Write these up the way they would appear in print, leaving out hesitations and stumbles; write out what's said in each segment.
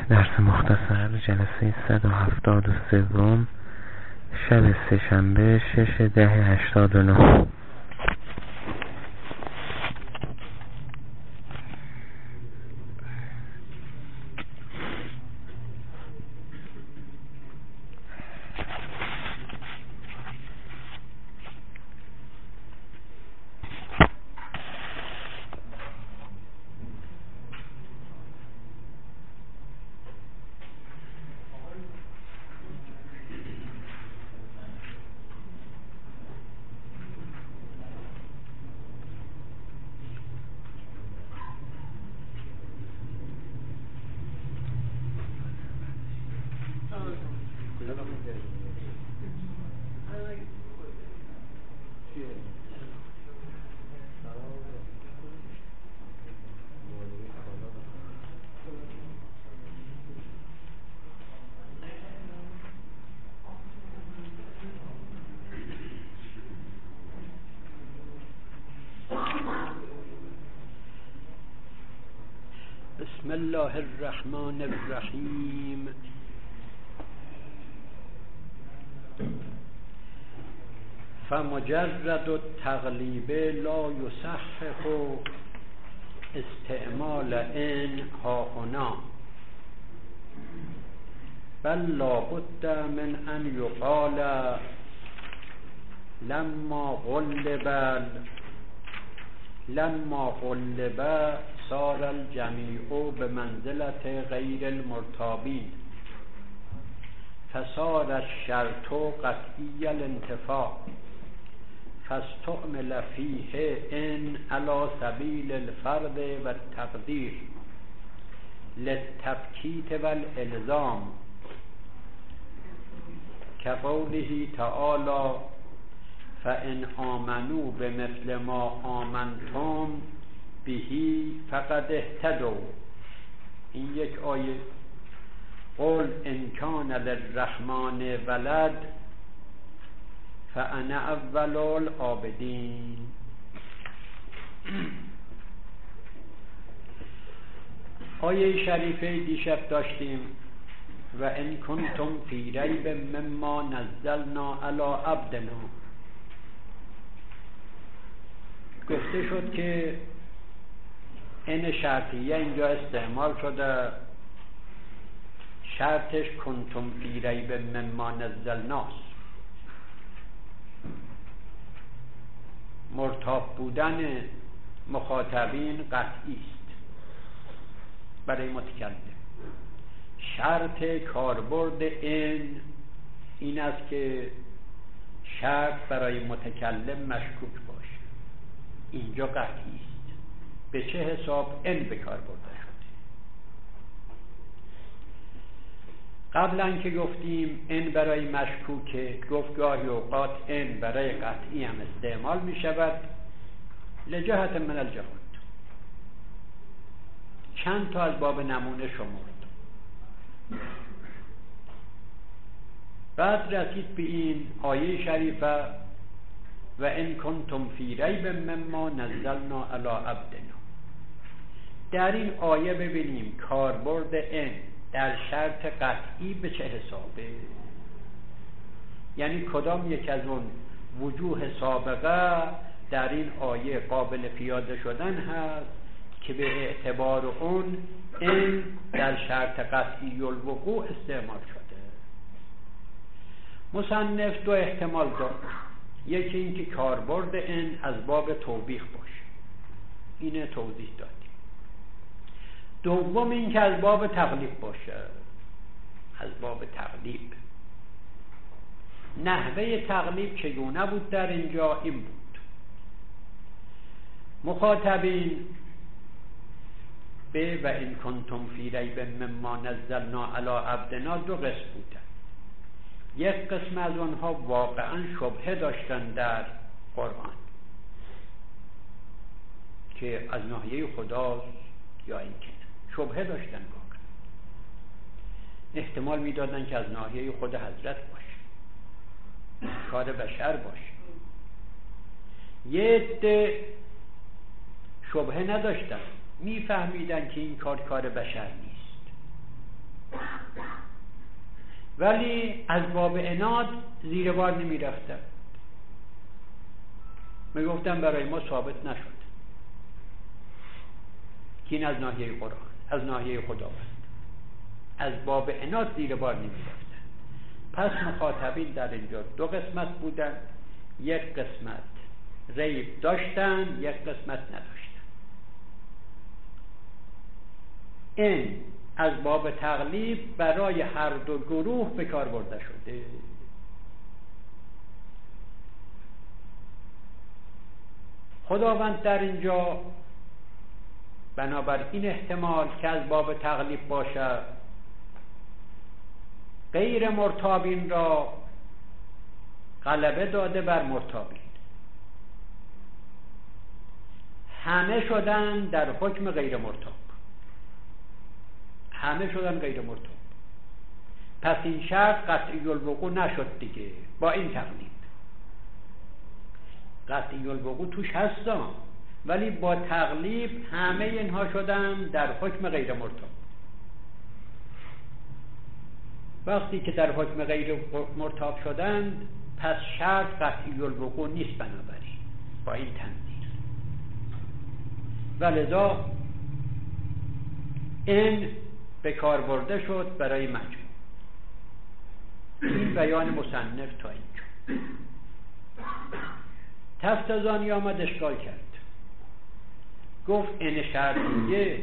درس مختصر جلسه 173 شب سه‌شنبه 6/10/89. بسم الله الرحمن الرحیم. فمجرد التغلیب لا یصحح استعمال ان ها هنا بل لا بد من ان یقال لما غلب صار الجمیع بمنزلة غیر المرتابین فصار الشرط قطعی الانتفاع فاستعمل فیه ان على سبیل الفرض والتقدیر للتبکیت والالزام كقوله تعالی فإن آمنوا بمثل ما آمنتم بهی فقد اهتدوا. این یک آیه. قل ان کان للرحمن ولد فانا اول العابدین. آیه شریفه دیشب داشتیم و ان کنتم فی ریب مما نزلنا علی عبدنا. گفته شد که این شرطیه اینجا استعمال شده، شرطش کنتم فی ریب مما نزلناست. مرتاب بودن مخاطبین قطعی است برای متکلم. شرط کاربرد این است که شرط برای متکلم مشکوک باشه. اینجا قطعی است. به چه حساب ان به کار برده شده؟ قبلا که گفتیم ان برای مشکوکه، گفت گاهی اوقات ان برای قطعی هم استعمال می شود لجهت من الجهود. چند تا از باب نمونه شمرد. بعد رسید به این آیه شریفه و ان کنتم فی ریب مما نزلنا علی عبدنا. در این آیه ببینیم کاربرد ان در شرط قطعی به چه حسابه، یعنی کدام یک از اون وجوه سابقه در این آیه قابل پیاده شدن هست که به اعتبار اون ان در شرط قطعی الوقوع استعمال شده. مصنف دو احتمال داد. یکی این که کاربرد ان از باب توبیخ باشه، اینه توضیح دادیم. دوم این که از باب تغلیب باشه، از باب تغلیب. نحوه تغلیب چگونه بود در اینجا؟ این بود مخاطبین به و ان کنتم فی ریب مما نزلنا علی عبدنا دو قسم بودن. یک قسم از آنها واقعا شبهه داشتن در قرآن که از ناحیه خداست یا این که شبهه داشتن، واقعا احتمال میدادن که از ناحیه خود حضرت باشه، کار بشر باشه. یه عده شبهه نداشتن، میفهمیدن که این کار بشر نیست، ولی از باب عناد زیر بار نمی رفتن. می گفتن برای ما ثابت نشد که این از ناحیه قرآن، از ناحیه خداوند، از باب عناد زیر بار نمی رفتن. پس مخاطبین در اینجا دو قسمت بودن، یک قسمت ریب داشتن، یک قسمت نداشتن. این از باب تقلیب برای هر دو گروه به کار برده شده. خداوند در اینجا بنابر این احتمال که از باب تقلیب باشد غیر مرتابین را غلبه داده بر مرتابین. همه شدن در حکم غیر مرتاب، همه شدن غیر مرتاب. پس این شرط قطعی الوقوع نشد دیگه. با این تقلیب قطعی الوقوع توش هستن، ولی با تقلیب همه اینها شدن در حکم غیر مرتاب. وقتی که در حکم غیر مرتاب شدند، پس شرط قطعی الوقوع نیست بنابراین با این تنزیل. ولذا این به کار برده شد برای مجموع. این بیان مصنف تا اینجا. تفتزانی آمد اشکال کرد، گفت این شرطیه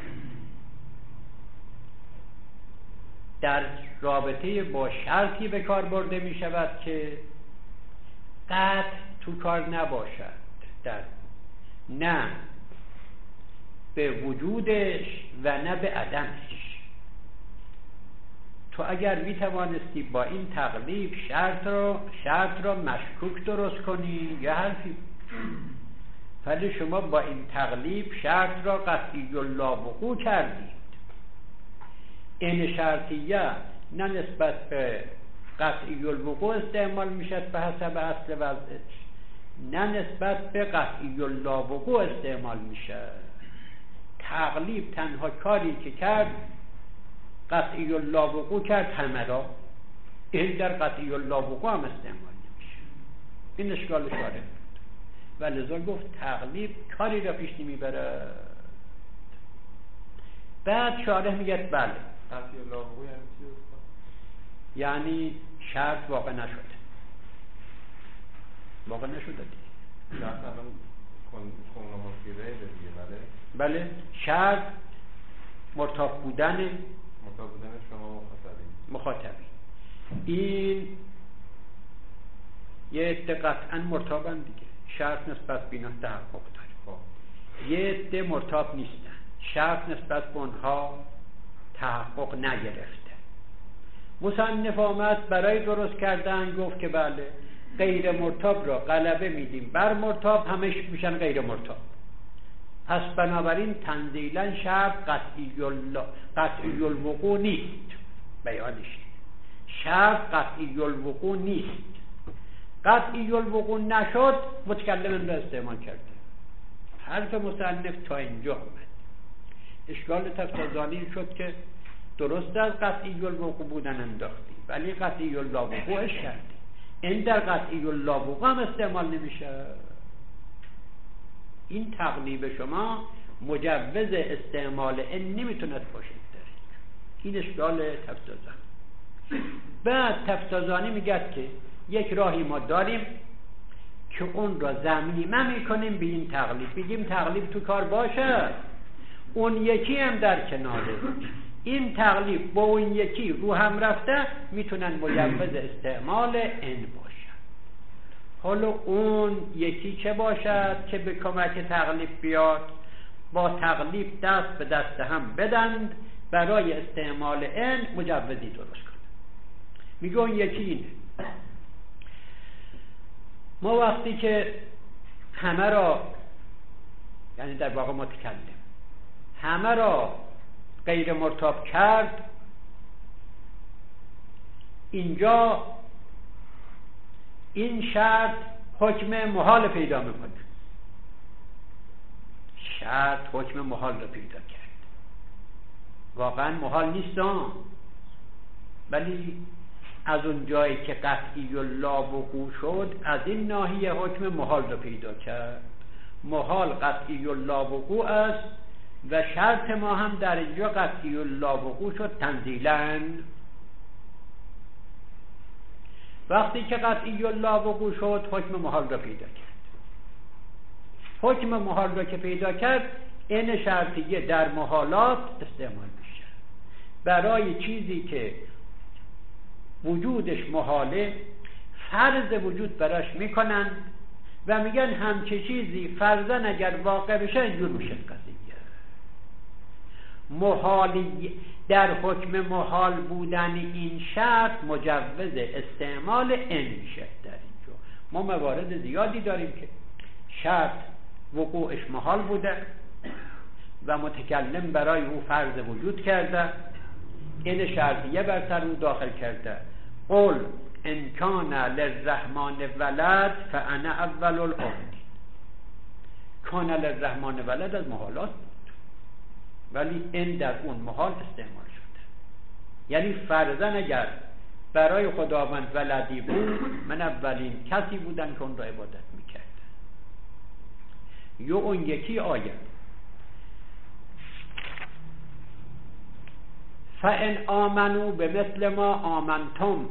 در رابطه با شرطی به کار برده می شود که قطع تو کار نباشد، در نه به وجودش و نه به عدمش. تو اگر می توانستی با این تقلیب شرط را مشکوک درست کنی یا حرفی، ولی شما با این تقلیب شرط را قطعی اللاوقوع کردید. این شرطیه نه نسبت به قطعی الوقوع استعمال میشد به حسب اصل وضعش، نه نسبت به قطعی اللاوقوع استعمال میشد. تقلیب تنها کاری که کرد قطعی اللاوقوع کرد همه را. این در قطعی اللاوقوع هم استعمال نمیشه. این اشکال شارع بود و لذا گفت تقلیب کاری را پیش نمیبره. بعد شارع میگه بله قطعی اللاوقوع یعنی چی است؟ یعنی شرط واقع نشده. واقع نشده دیگه. شرط الان کونه مفیره دیگه. بله شرط مرتاب بودن شما مخاطبی. این یه عده قطعا مرتابن دیگه، شرط نسبت بینا تحقق داره. یه عده مرتاب نیستن، شرط نسبت به اونها تحقق نگرفته. مصنف آمد برای درست کردن گفت که بله غیر مرتاب را غلبه میدیم بر مرتاب، همش میشن غیر مرتاب. پس بنابراین تنزیلا شرط قطعی الوقوع نیست. بیانش شرط قطعی الوقوع نیست. قطعی الوقوع نشد متکلم را استعمال کرده. حرف مصنف تا اینجا آمد. اشکال تفتزانی شد که درست از قطعی الوقوع بودن انداختی ولی قطعی اللاوقوعش کردی. این در قطعی اللاوقوع هم استعمال نمیشه. این تقلیب شما مجوز استعمال این نمیتوند باشد دارید. این اشکال تفتزانی. بعد تفتزانی میگه که یک راهی ما داریم که اون را ضمیمه میکنیم به این تقلیب، بگیم تقلیب تو کار باشه، اون یکی هم در کناره. این تقلیب با اون یکی رو هم رفته میتونن مجوز استعمال این باشه. حالا اون یکی چه باشد که به کمک تقلیب بیاد؟ با تقلیب دست به دست هم بدند برای استعمال این مجوزی درست کنند. میگه اون یکی اینه. ما وقتی که همه را، یعنی در واقع متکلم، همه را غیر مرتاب کرد، اینجا این شرط حکم محال پیدا میکنه. شرط حکم محال را پیدا کرد. واقعا محال نیست ولی از اون جایی که قطعی و لاوقوع شد از این ناحیه حکم محال رو پیدا کرد. محال قطعی و لاوقوع است و شرط ما هم در اینجا قطعی و لاوقوع شد تنزیلاً. وقتی که قطعی و لاوقوع شد حکم محال را پیدا کرد. حکم محال را که پیدا کرد این شرطیه در محالات استعمال میشه. برای چیزی که وجودش محاله فرض وجود براش میکنن و میگن همچه چیزی فرضاً اگر واقع بشه اینجور میشه قضیه. محالی در حکم محال بودن این شرط مجوز استعمال ان میشه. در اینجا ما موارد زیادی داریم که شرط وقوعش محال بوده و متکلم برای او فرض وجود کرده، این شرطیه بر سر او داخل کرده. قل ان کان للرحمن ولد فانا اول العابدین. کان للرحمن ولد از محالات بود ولی این در اون محال استعمال شده. یعنی فرضاً اگر برای خداوند ولدی بود من اولین کسی بودم که اون را عبادت میکرد. یا اون یکی آیه فَإِنْ آمَنُوا بِمِثْلِ مَا آمَنْتُمْ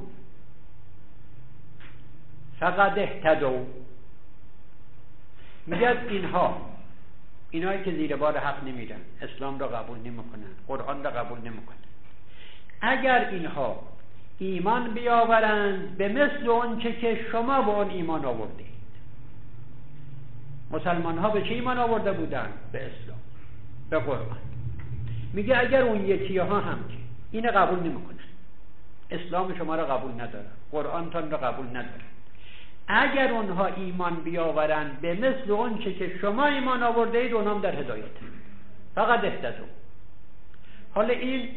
فَقَدْ اهْتَدَوْا. میگه اینهایی که زیر بار حق نمیرن، اسلام را قبول نمیکنن، قرآن را قبول نمیکنن، اگر اینها ایمان بیاورند به مثل اونچه که شما به اون ایمان آوردید. مسلمان ها به چه ایمان آورده بودن؟ به اسلام، به قرآن. میگه اگر اون یکی ها هم که اینو قبول نمیکنن، اسلام شما را قبول ندارن، قرآن تان را قبول ندارن، اگر اونها ایمان بیاورند به مثل اونچه که شما ایمان آورده اید اونام در هدایت، فقط اهتدوا. حالا این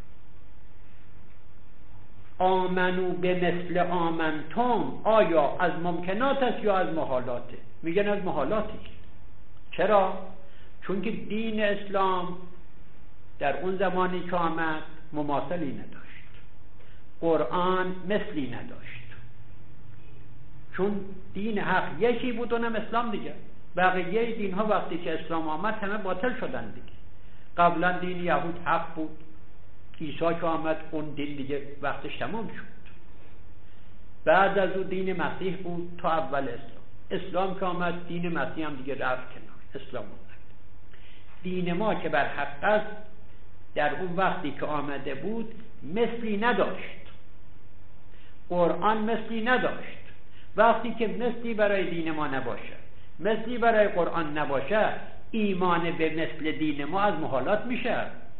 آمنو به مثل آمنتم آیا از ممکنات است یا از محالاته؟ میگن از محالاتی. چرا؟ چون که دین اسلام در اون زمانی که آمد مماثلی نداشت، قرآن مثلی نداشت، چون دین حق یکی بود اونم اسلام دیگه. بقیه دین ها وقتی که اسلام آمد همه باطل شدن دیگه. قبلا دین یهود حق بود، عیسی که آمد اون دین دیگه وقتش تمام شد. بعد از اون دین مسیح بود تا اول اسلام که آمد دین مسیح هم دیگه رفت کنار، اسلام آمد. دین ما که بر حق است در اون وقتی که آمده بود مثلی نداشت، قرآن مثلی نداشت. وقتی که مثلی برای دین ما نباشه، مثلی برای قرآن نباشه، ایمان به مثل دین ما از محالات میشه.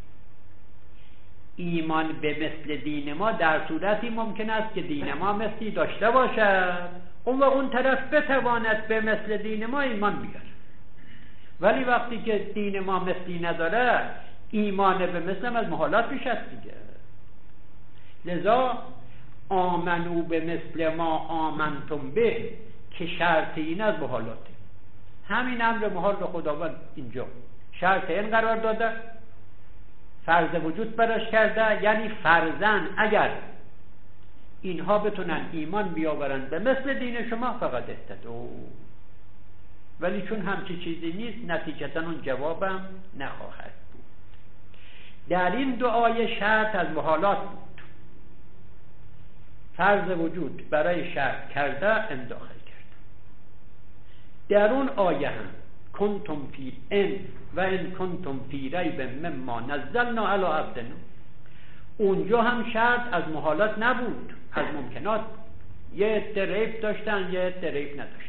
ایمان به مثل دین ما در صورتی ممکن است که دین ما مثلی داشته باشد، اون طرف بتواند به مثل دین ما ایمان بیاره. ولی وقتی که دین ما مثلی نداره، ایمان به مثل از محالات میشه دیگه. لذا آمنو به مثل ما آمنتم به که شرط این از محالاته. همین امر محال رو خداوند اینجا شرط این قرار داده، فرض وجود براش کرده. یعنی فرضاً اگر اینها بتونن ایمان بیاورن به مثل دین شما فقط اهتدوا. ولی چون همچی چیزی نیست نتیجتاً اون جوابم نخواهد بود. در این دعای شرط از محالات بود. فرض وجود برای شرط کرده این داخل کرده. در اون آیه هم کنتم فی ان و ان کنتم فی ریب مما نزلنا علی عبدنا، اونجا هم شرط از محالات نبود، از ممکنات. یه عده ریب داشتن، یه عده ریب نداشتن.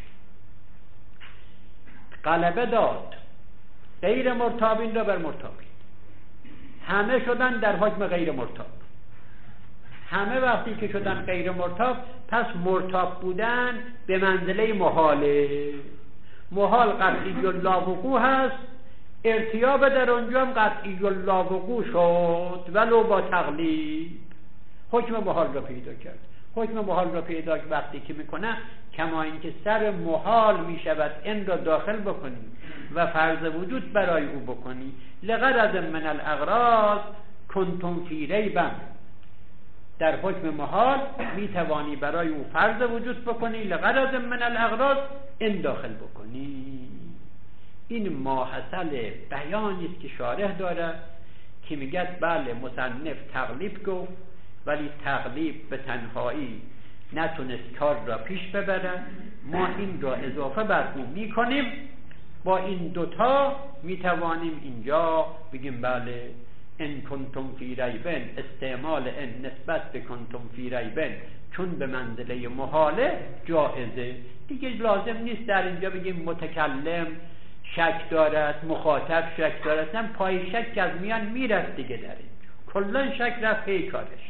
غلبه داد غیر مرتابین را بر مرتابین. همه شدن در حکم غیر مرتاب. همه وقتی که شدن غیر مرتاب، پس مرتاب بودن به منزله محاله. محال قطعی لاوقوع هست، ارتیاب در اونجا هم قطعی لاوقوع شد ولو با تقلیب. حکم محال را پیدا کرد. حکم محال را پیدا وقتی که میکنه کما اینکه سر محال میشود این را داخل بکنی و فرض وجود برای او بکنی. لغرض من الاغراض کنتم فی ریبم، در حکم محال میتوانی برای او فرض وجود بکنی، لغرض من الاغراض این داخل بکنی. این ماحصل بیانی است که شارح دارد که میگه بله مصنف تقلیب گفت، ولی تقلیب به تنهایی نتونست کار را پیش ببرد. ما این را اضافه بر اون میکنیم، با این دوتا میتوانیم اینجا بگیم بله ان کنتم فی ریبن، استعمال ان نسبت به کنتم فی ریبن چون به منزله محاله جائزه دیگه. لازم نیست در اینجا بگیم متکلم شک دارد، مخاطب شک دارد، نه پای شک از میان میرد دیگه. در اینجا کلا شک رفت پی کارش.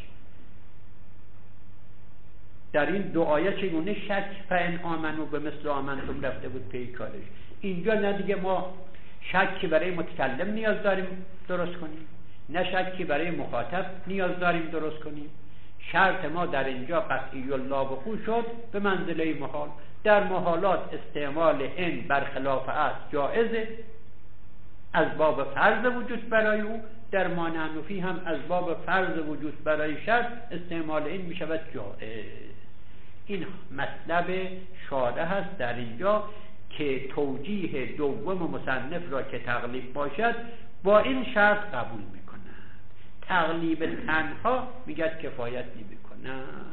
در این دو آیه چگونه شک فان آمنو به مثل آمنتم رفته بود پی کارش. اینجا نه دیگه ما شکی برای متکلم نیاز داریم درست کنیم، نه شکی برای مخاطب نیاز داریم درست کنیم. شرط ما در اینجا قطعی اللابقو شد به منزله محال. در محالات استعمال ان برخلاف است جائزه از باب فرض وجود برای او، در مانعنفی هم از باب فرض وجود برای شرط استعمال این می شود جائز. این مطلب شارح هست در اینجا که توجیه دوم مصنف را که تقلیب باشد با این شرط قبول می کند. تقلیب تنها میگه کفایت نمی کند.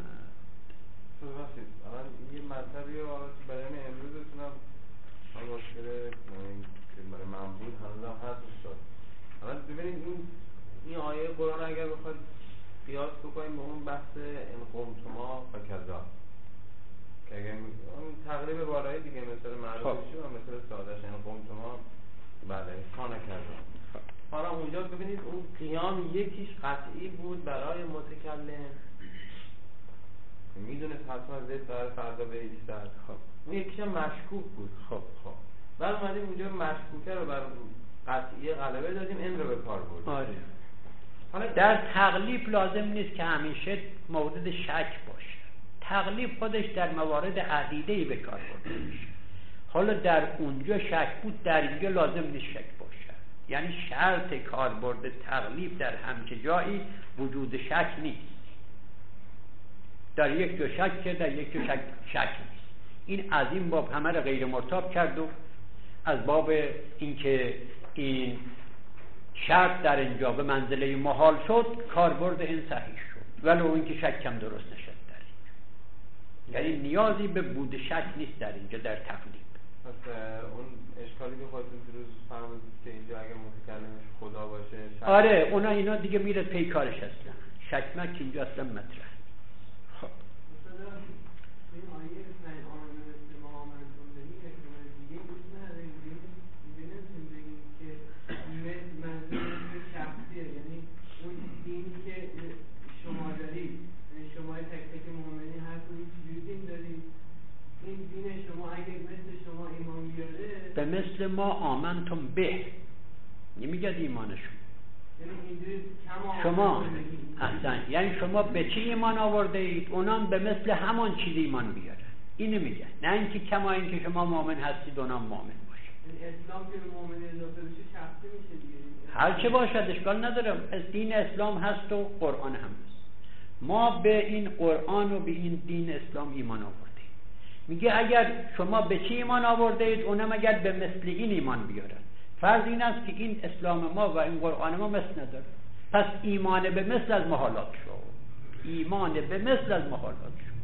الان یه مطلبی رو بیان امروزتونم هم مشکل برای من بود هنوزم هست شد. الان ببینید این آیه قرآن اگر بخواد قیاس بکنیم به اون بحث ان قمتما و کذا که اگر اون تقریب بالایی دیگه مثل معروفی و مثل سادهش ان قمتما بله کان کذا. حالا اونجا ببینید اون قیام یکیش قطعی بود برای متکلم، میدونه حتما زید برای فردا به ایستاد. خب اون یکیش هم مشکوک بود. خب بعد اومدیم اونجا مشکوکه رو بر قطعی غلبه دادیم، این رو به کار بردیم. آره. حالا در تقلیب لازم نیست که همیشه مورد شک باشه. تقلیب خودش در موارد عدیده‌ای به کار برده میشه. حالا در اونجا شک بود، در اینجا لازم نیست شک باشه. یعنی شرط کاربرد تقلیب در همچه جایی وجود شک نیست. در یک جا شک کرد، در یک جا شک نیست. این از این باب همه را غیر مرتاب کرد و از باب اینکه این شرط در اینجا به منزله محال شد کاربرد این صحیح شد، ولو اینکه شک هم درست نشد در اینجا. یعنی نیازی به بود شک نیست در اینجا در تقلیب. پس اون اشکالی که خودتون دیروز فرمودید که اینجا اگر متکلمش خدا باشه آره اونا اینا دیگه میره پی کارش اصلا. شکمک اینجا اصلا مطرح. خب این آیه فن آمن مثل ما آمنتم بهی احتمال دیگه بود نداره. اینجا نمیتونیم بگیم که منظور شخصیه، یعنی اون دینی که شما دارید، یعنی شما تک تک مؤمنین هر کدوم چجوری دین دارید، این دین شما اگه مثل شما ایمان بیاره به مثل ما آمنتم به نمیگه ایمانشون، یعنی اینجوری کم شما اصلا یعنی شما به چی ایمان آورده اید اونام به مثل همان چیز ایمان بیارن. اینو میگه، نه اینکه کما اینکه شما مؤمن هستید اونام مؤمن باشه. یعنی اسلام که به مؤمن اضافه بشه شخصی میشه دیگه. هر چه باشد اشکال نداره، دین اسلام هست و قرآن هم هست. ما به این قرآن و به این دین اسلام ایمان آوردیم. میگه اگر شما به چی ایمان آورده اید اونم اگر به مثل این ایمان بیارن. فرض این است که این اسلام ما و این قرآن ما مثل نداره، پس ایمان به مثل از محالات شد. ایمان به مثل از محالات شد.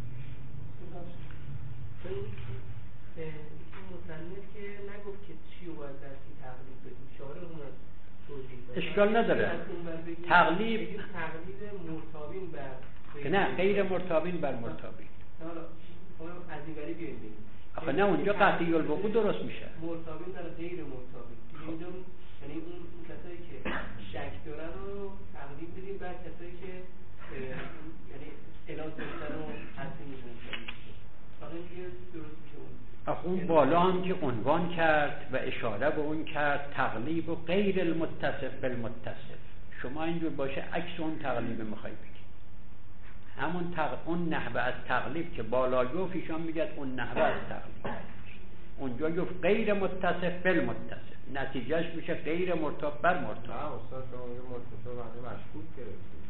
این مصنف که نگفت که چی رو باید در چی تقلیب بدیم، شارع اون از توضیح داد. اشکال نداره. تقلیب مرتابین بر نه غیر مرتابین بر مرتابین. حالا از این وری بیاییم بگیم آخه نه اونجا قطعی الوقوع درست میشه. مرتابین در غیر مرتابین اینجا یعنی اون کسایی که شک دارن رو تقلیب بدیم بر کسایی که یعنی اعلام داشتن رو حسی میدونن. حالا دیگه درست میشه اون. آخه اون بالا هم که عنوان کرد و اشاره به اون کرد تقلیب و غیر المتصف بالمتصف. شما اینجور باشه عکس اون تقلیب میخوای بگی. همون اون نحوه از تقلیب که بالا گفت ایشان میگه اون نحوه از تقلیب. اونجا گفت غیر متصف بالمتصف، نتیجهش میشه غیر مرتاب بر مرتاب. نه استاد شما یه متصف معنی مشکوک گرفتید.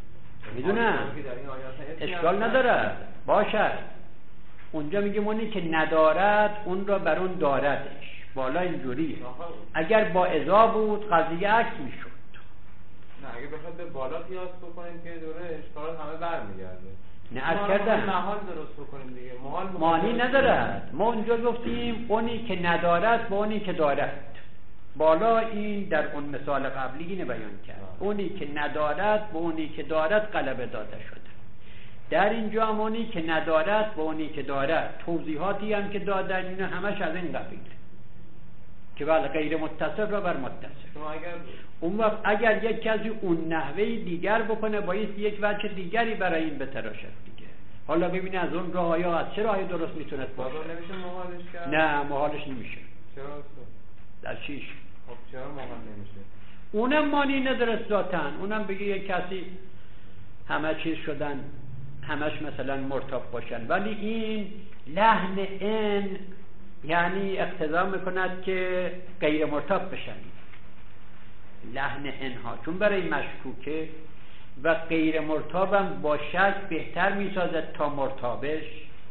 میدونم اشکال نداره باشد. اونجا میگیم اونی که ندارد اون را بر اون داردش. بالا اینجوریه. اگر با اضا بود قضیه عکس میشد. نه اگه بخواد به بالا قیاس بکنیم که دوره اشکالات همه برمیگرده. نه از کردن محال درست بکنیم دیگه. محال معنی ندارد. ما اونجا گفتیم اونی که ندارد با اونی که دارد. بالا این در اون مثال قبلی اینه بیان کرد. اونی که ندارد با اونی که دارد غلبه داده شده. در اینجا هم اونی که ندارد با اونی که دارد. توضیحاتی هم که دادن اینا همش از این قبیله که بله غیر متصف را بر متصف. اون وقت اگر یک کسی اون نحوه دیگر بکنه باید یک وجه دیگری برای این بتراشد دیگه. حالا ببینه از اون راه یا از چه راهی درست میتونه باشه. نمیشه محالش کرد؟ نه محالش نمیشه. چرا؟ در چیش؟ خب چرا محال نمیشه؟ اونم معنی نداره ذاتاً. اونم بگه یک کسی همه چیز شدن همش مثلا مرتاب باشن، ولی این لحن ان یعنی اقتضا میکند که غیر مرتاب بشن. لحن انها چون برای مشکوکه و غیر مرتابم با شک بهتر میسازد تا مرتابش.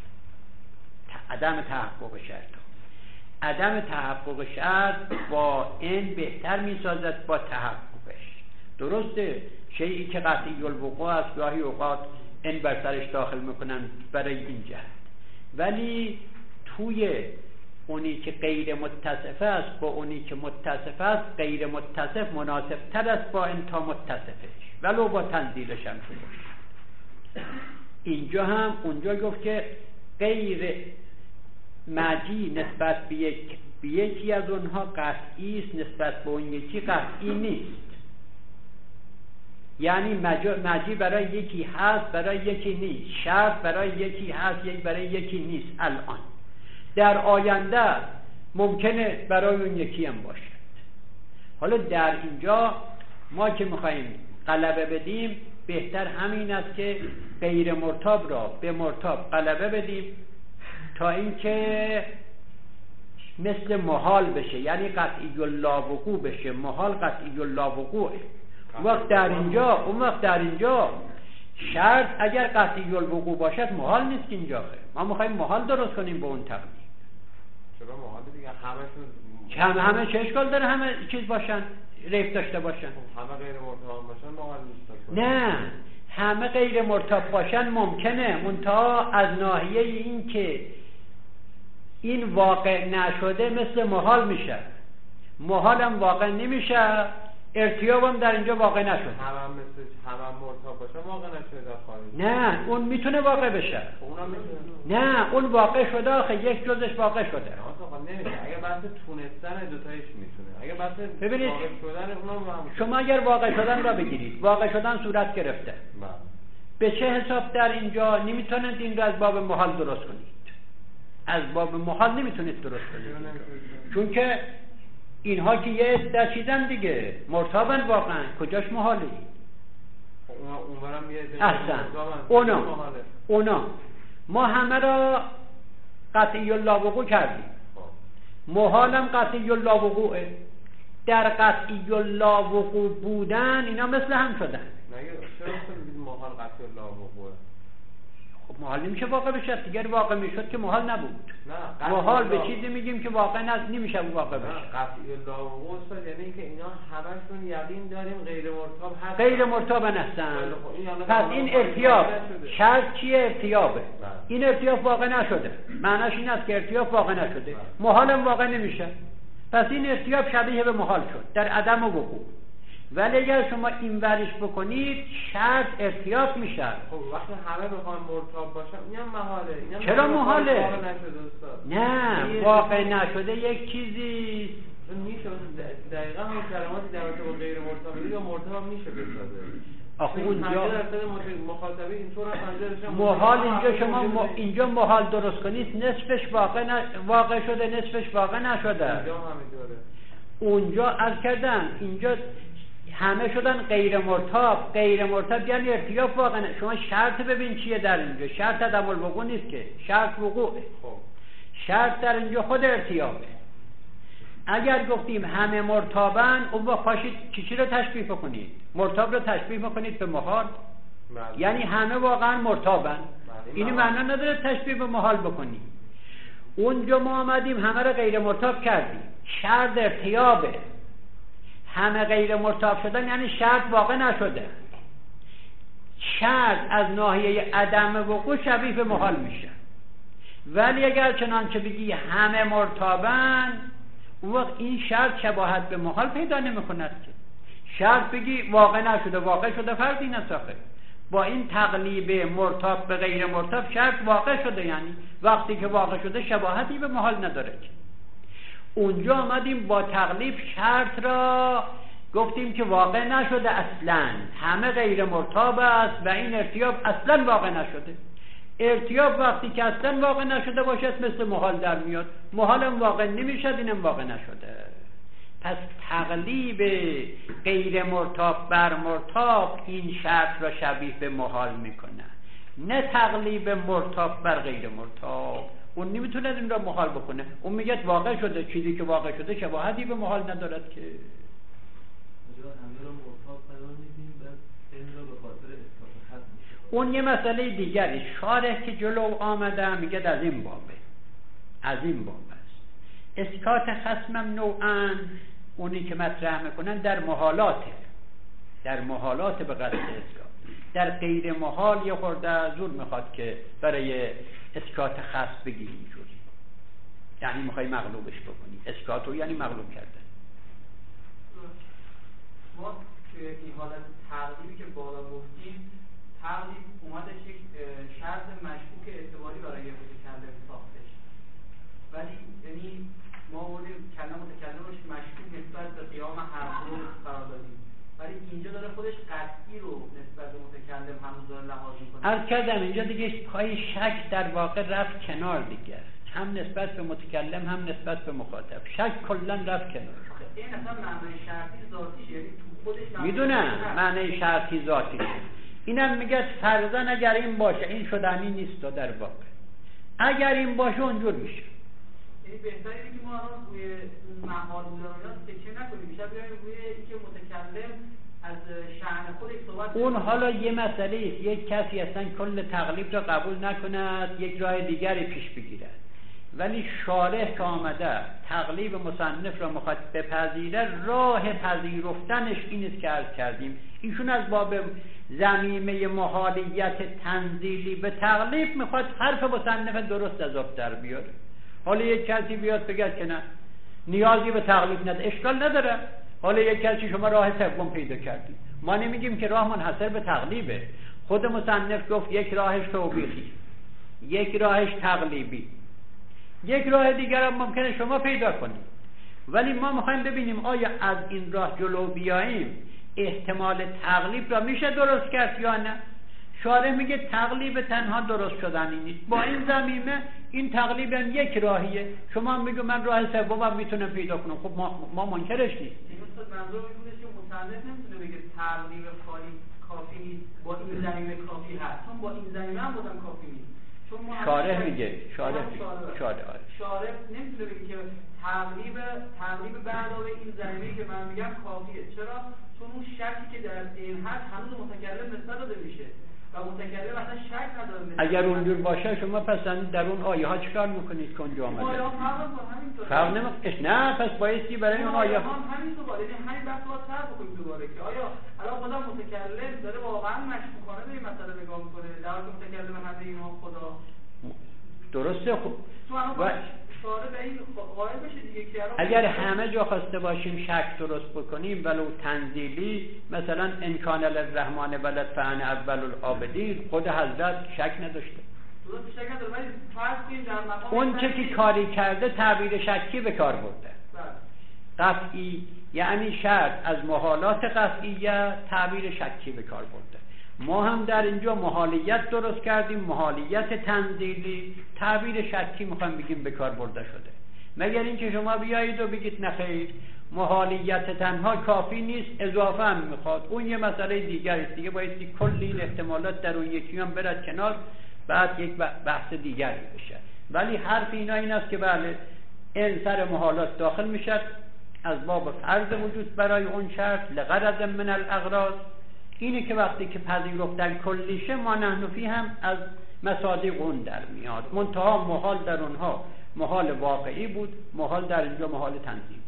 عدم تحقق شرط عدم تحقق شرط با ان بهتر میسازد با تحققش. درسته شیئی که قطعی الوقوع است گاهی اوقات ان بر سرش داخل میکنن برای این جهت، ولی توی اونی که غیر متصف است با اونی که متصف است غیر متصف مناسب تر است با ان تا متصفش ولو با تنزیلش هم باشه. اینجا هم اونجا گفت که غیر مجی نسبت به یکی از اونها قطعی است، نسبت به اون یکی قطعی نیست. یعنی مجی برای یکی هست برای یکی نیست، شرط برای یکی هست یک برای یکی نیست. الان در آینده ممکنه برای اون یکی هم باشد. حالا در اینجا ما که میخواییم غلبه بدیم بهتر همین است که غیر مرتاب را به مرتاب غلبه بدیم تا اینکه مثل محال بشه، یعنی قطعی اللاوقوع بشه. محال قطعی اللاوقوعه. اون وقت در اینجا شرط اگر قطعی الوقوع باشد محال نیست اینجا. ما میخواییم محال درست کنیم به اون تقدیم. چرا محال دیگه؟ همه چه اشکال داره همه چیز باشن، ریف داشته باشن؟ همه غیر مرتاب باشن محال نیست. نه همه غیر مرتاب باشن ممکنه، منتها از ناحیه این که این واقع نشده مثل محال میشه. محال هم واقع نمیشه، ارتیاب هم در اینجا واقع نشد. همه مرتاب باشه واقع نشده در خارج. نه اون میتونه واقع بشه. نه اون واقع شده آخه یک جزش واقع شده. اگه بحث تونستن دوتایش میتونه. اگه بحث ببینید واقع شدن اونم شما اگر واقع شدن را بگیرید، واقع شدن صورت گرفته. به چه حساب در اینجا نمیتونید این را از باب محال درست کنید؟ از باب محال نمیتونید درست کنید. چون که اینها که یه عده چیزن دیگه مرتابن واقعا، کجاش محاله؟ احسن اونا ما همه را قطعی اللاوقوع کردیم. محالم قطعی اللاوقوعه. در قطعی اللاوقوع بودن اینا مثل هم شدن. چرا محال قطعی اللاوقوعه؟ خب محال نمیشه واقع بشه. دیگر واقع میشد که محال نبود. محال به چیزی میگیم که واقع نمیشه واقع بشه. قطعی اللاوقوع است یعنی اینکه اینا همشون یقین داریم غیر مرتاب هست. غیر مرتاب هستن. پس این ارتیاب شرط چیه؟ ارتیابه. این ارتیاب واقع نشده. معناش این است که ارتیاب واقع نشده. محال هم واقع نمیشه. پس این ارتیاب شبیه به محال شد در عدم وقوع. ولی اگر شما این ورش بکنید شرط ارتیاب میشه. خب وقتی همه بخوان مرتاب باشن اینم محاله. چرا محاله؟ نه واقع نشده یک چیزی میشه. دقیقا همون کلماتی در رابطه با غیر مرتاب یا مرتاب میشه بسازه. آخه اونجا مخاطبه اینطور محال اینجا شما اینجا محال درست کنید نصفش واقع شده نصفش واقع نشده. اونجا عرض کردن اینجا همه شدن غیر مرتاب. غیر مرتاب یعنی ارتیاب واقع شما شرط ببین چیه در اینجا. شرط عدم الوقوع نیست که، شرط وقوعه. شرط در اینجا خود ارتیابه. اگر گفتیم همه مرتابن اون با پاشید چی رو تشبیه کنید؟ مرتاب رو تشبیه کنید به محال. یعنی همه واقعا مرتابن. این معنا نداره تشبیه به محال بکنی. اونجا ما آمدیم همه رو غیر مرتاب کردیم، شرط ارتیابه. همه غیر مرتاب شدن یعنی شرط واقع نشده. شرط از ناحیه عدم وقوع شبیه به محال میشه. ولی اگر چنانچه بگی همه مرتابن، اون وقت این شرط شباهت به محال پیدا نمی‌کند که. شرط بگی واقع نشده، واقع شده فرضی نساخه. با این تقلیب مرتاب به غیر مرتاب شرط واقع شده، یعنی وقتی که واقع شده شباهتی به محال نداره که. اونجا آمدیم با تقلیب شرط را گفتیم که واقع نشده اصلا، همه غیر مرتاب است و این ارتیاب اصلا واقع نشده. ارتیاب وقتی که اصلا واقع نشده باشد مثل محال در میاد، محال هم واقع نمیشد، اینم واقع نشده. پس تقلیب غیر مرتاب بر مرتاب این شرط را شبیه به محال میکنه، نه تقلیب مرتاب بر غیر مرتاب. اون نمیتونه این را محال بکنه، اون میگه واقع شده، چیزی که واقع شده شباهتی به محال ندارد که. اون یه مسئله دیگری، شارح که جلو آمده میگه از این بابه، از این باب است. اسکات خصمم نوعاً اونی که مطرح میکنن در محالاته، در محالات به قصد اسکات. در غیر محال یه خورده زور میخواد که برای اسکات خصم بگی اینجوری، یعنی میخوای مغلوبش بکنی. اسکاتو یعنی مغلوب کردن. ما توی این حالت تقلیبی که بالا گفتیم، تقلیب اومدش یک شرط مشکوک اعتباری برای متکلم ساختش، ولی یعنی ما بودیم کلمه متکلم روش مشکوک نسبت به قیام حرف رو قرار دادیم، ولی اینجا داره خودش قطعی رو نسبت به متکلم هنوز داره لحاظ میکنه. عرض کردم اینجا دیگه پای شک در واقع رفت کنار دیگه، هم نسبت به متکلم هم نسبت به مخاطب. شک کلا رفت کنار. این اصلا معنی شرطی ذاتیش، یعنی تو خودش میدونم معنی شرطی ذاتیش. اینم میگه فرضاً اگر این باشه این شدنی نیست در واقع، اگر این باشه اونجور میشه. یعنی بهتره که ما الان روی محال بودن تکیه نکنیم، بیشتر بیایم روی اینکه متکلم از شأن خودش صحبت. اون حالا یه مسئله است، یک کسی اصلا کل تقلیب را قبول نکند، یک راه دیگری پیش بگیرد، ولی شارح که آمده تقلیب مصنف را میخواد بپذیره، راه پذیرفتنش این است که عرض کردیم. ایشون از باب ضمیمه محالیت تنزیلی به تقلیب میخواد حرف مصنف درست از آب در بیاره. حالا یک کسی بیاد بگه که نه نیازی به تقلیب نداره، اشکال نداره. حالا یک کسی شما راه سوم پیدا کردید، ما نمیگیم که راه منحصر به تقلیبه. خود مصنف گفت یک راهش توبیخی، یک راهش تقلیبی، یک راه دیگر هم ممکنه شما پیدا کنید. ولی ما میخوایم ببینیم آیا از این راه جلو بیاییم احتمال تقلیب را میشه درست کرد یا نه. شارح میگه تقلیب تنها درست شدنی نیست، با این ضمیمه این تقلیب هم یک راهیه. شما هم میگه من راه سومم میتونم پیدا کنم، خب ما منکرش نیست. منظور اینه که مصنف نمیتونه بگه تقلیب خالی کافی نیست، با این ضمیمه کافی هست، چون با این ضمیمه هم بودم کافی نیست. شارح میگه، شارح نمیتونه بگه که تقلیب بعد از این ضمیمه که من میگم کافیه. چرا؟ چون اون شکی که در این حد هنوز متکلم نسبت داده میشه و متکلم اصلا شک نداره. اگر اونجور باشه شما پس در اون آیه ها چیکار میکنید که اونجا آمده؟ فرق نمیکنه. نه پس بایستی برای اون آیه ها همین دوباره همین بحث رو سر بکنیم دوباره که آیا الان خدا متکلم داره واقعا مشکوکانه به این مسئله نگاه میکنه، در حالی که متکلم همه اینا خدا درسته. خوب اگر همه جا خواسته باشیم شک درست بکنیم ولو تنزیلی، مثلا ان کان للرحمن ولد فانا اول العابدین، خود حضرت شک نداشته. اون چه که کاری کرده تعبیر شکی به کار برده. قطعی یعنی شرط از محالات قطعیه تعبیر شکی به کار برده. ما هم در اینجا محالیت درست کردیم، محالیت تنزیلی، تعبیر شکی میخوایم بگیم به کار برده شده. مگر اینکه شما بیایید و بگید نخیر محالیت تنها کافی نیست، اضافه هم میخواد، اون یه مسئله دیگری است دیگه، بایستی کل این احتمالات در اون یکی هم برد کنار، بعد یک بحث دیگری بشه. ولی حرف اینا این است که بله این سر محالات داخل میشد از باب فرض وجود برای اون شرط لغرض من الاغراض، اینه که وقتی که پذیرفتن کلیشه ما نحنفی هم از مصادیق اون در میاد. منتها محال در اونها محال واقعی بود، محال در اینجا محال تنزیلی.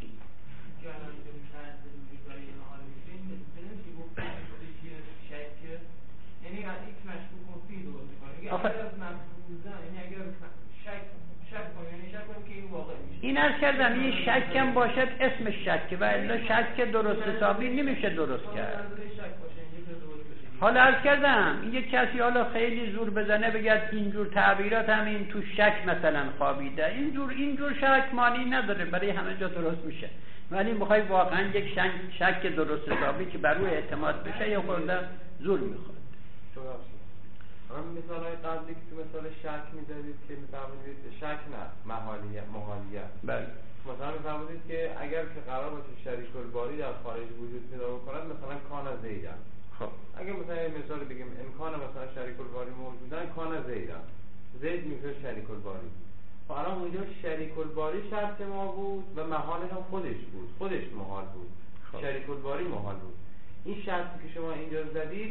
این عرض کردم یه شکم باشد اسمش شکه و الا شک درست حسابی نمیشه درست کرد. حالا عرض کردم این یک کسی حالا خیلی زور بزنه بگه اینجور تعبیرات هم این تو شک مثلا خوابیده، اینجور شک معنی نداره، برای همه جا درست میشه. ولی میخوای واقعا یک شک درست حسابی که بر روی اعتماد بشه یا خورده زور میخواد. هم مثالهای قبلی که تو مثال شک می‌دادید که می‌فرمودید شک نه محالیت. بله. مثلا می‌فرمودید که اگر که قرار باشه شریک الباری در خارج وجود پیدا بکند مثلا کان زیدن. خب اگه مثلا یه مثال بگیم امکان مثلا شریک الباری موجودن کان زیدن. زید میشه شریک الباری. خب الان اونجا شریک الباری شرط ما بود و محالش هم خودش محال بود. خب. شریک الباری محال بود. این شرطی که شما اینجا زدید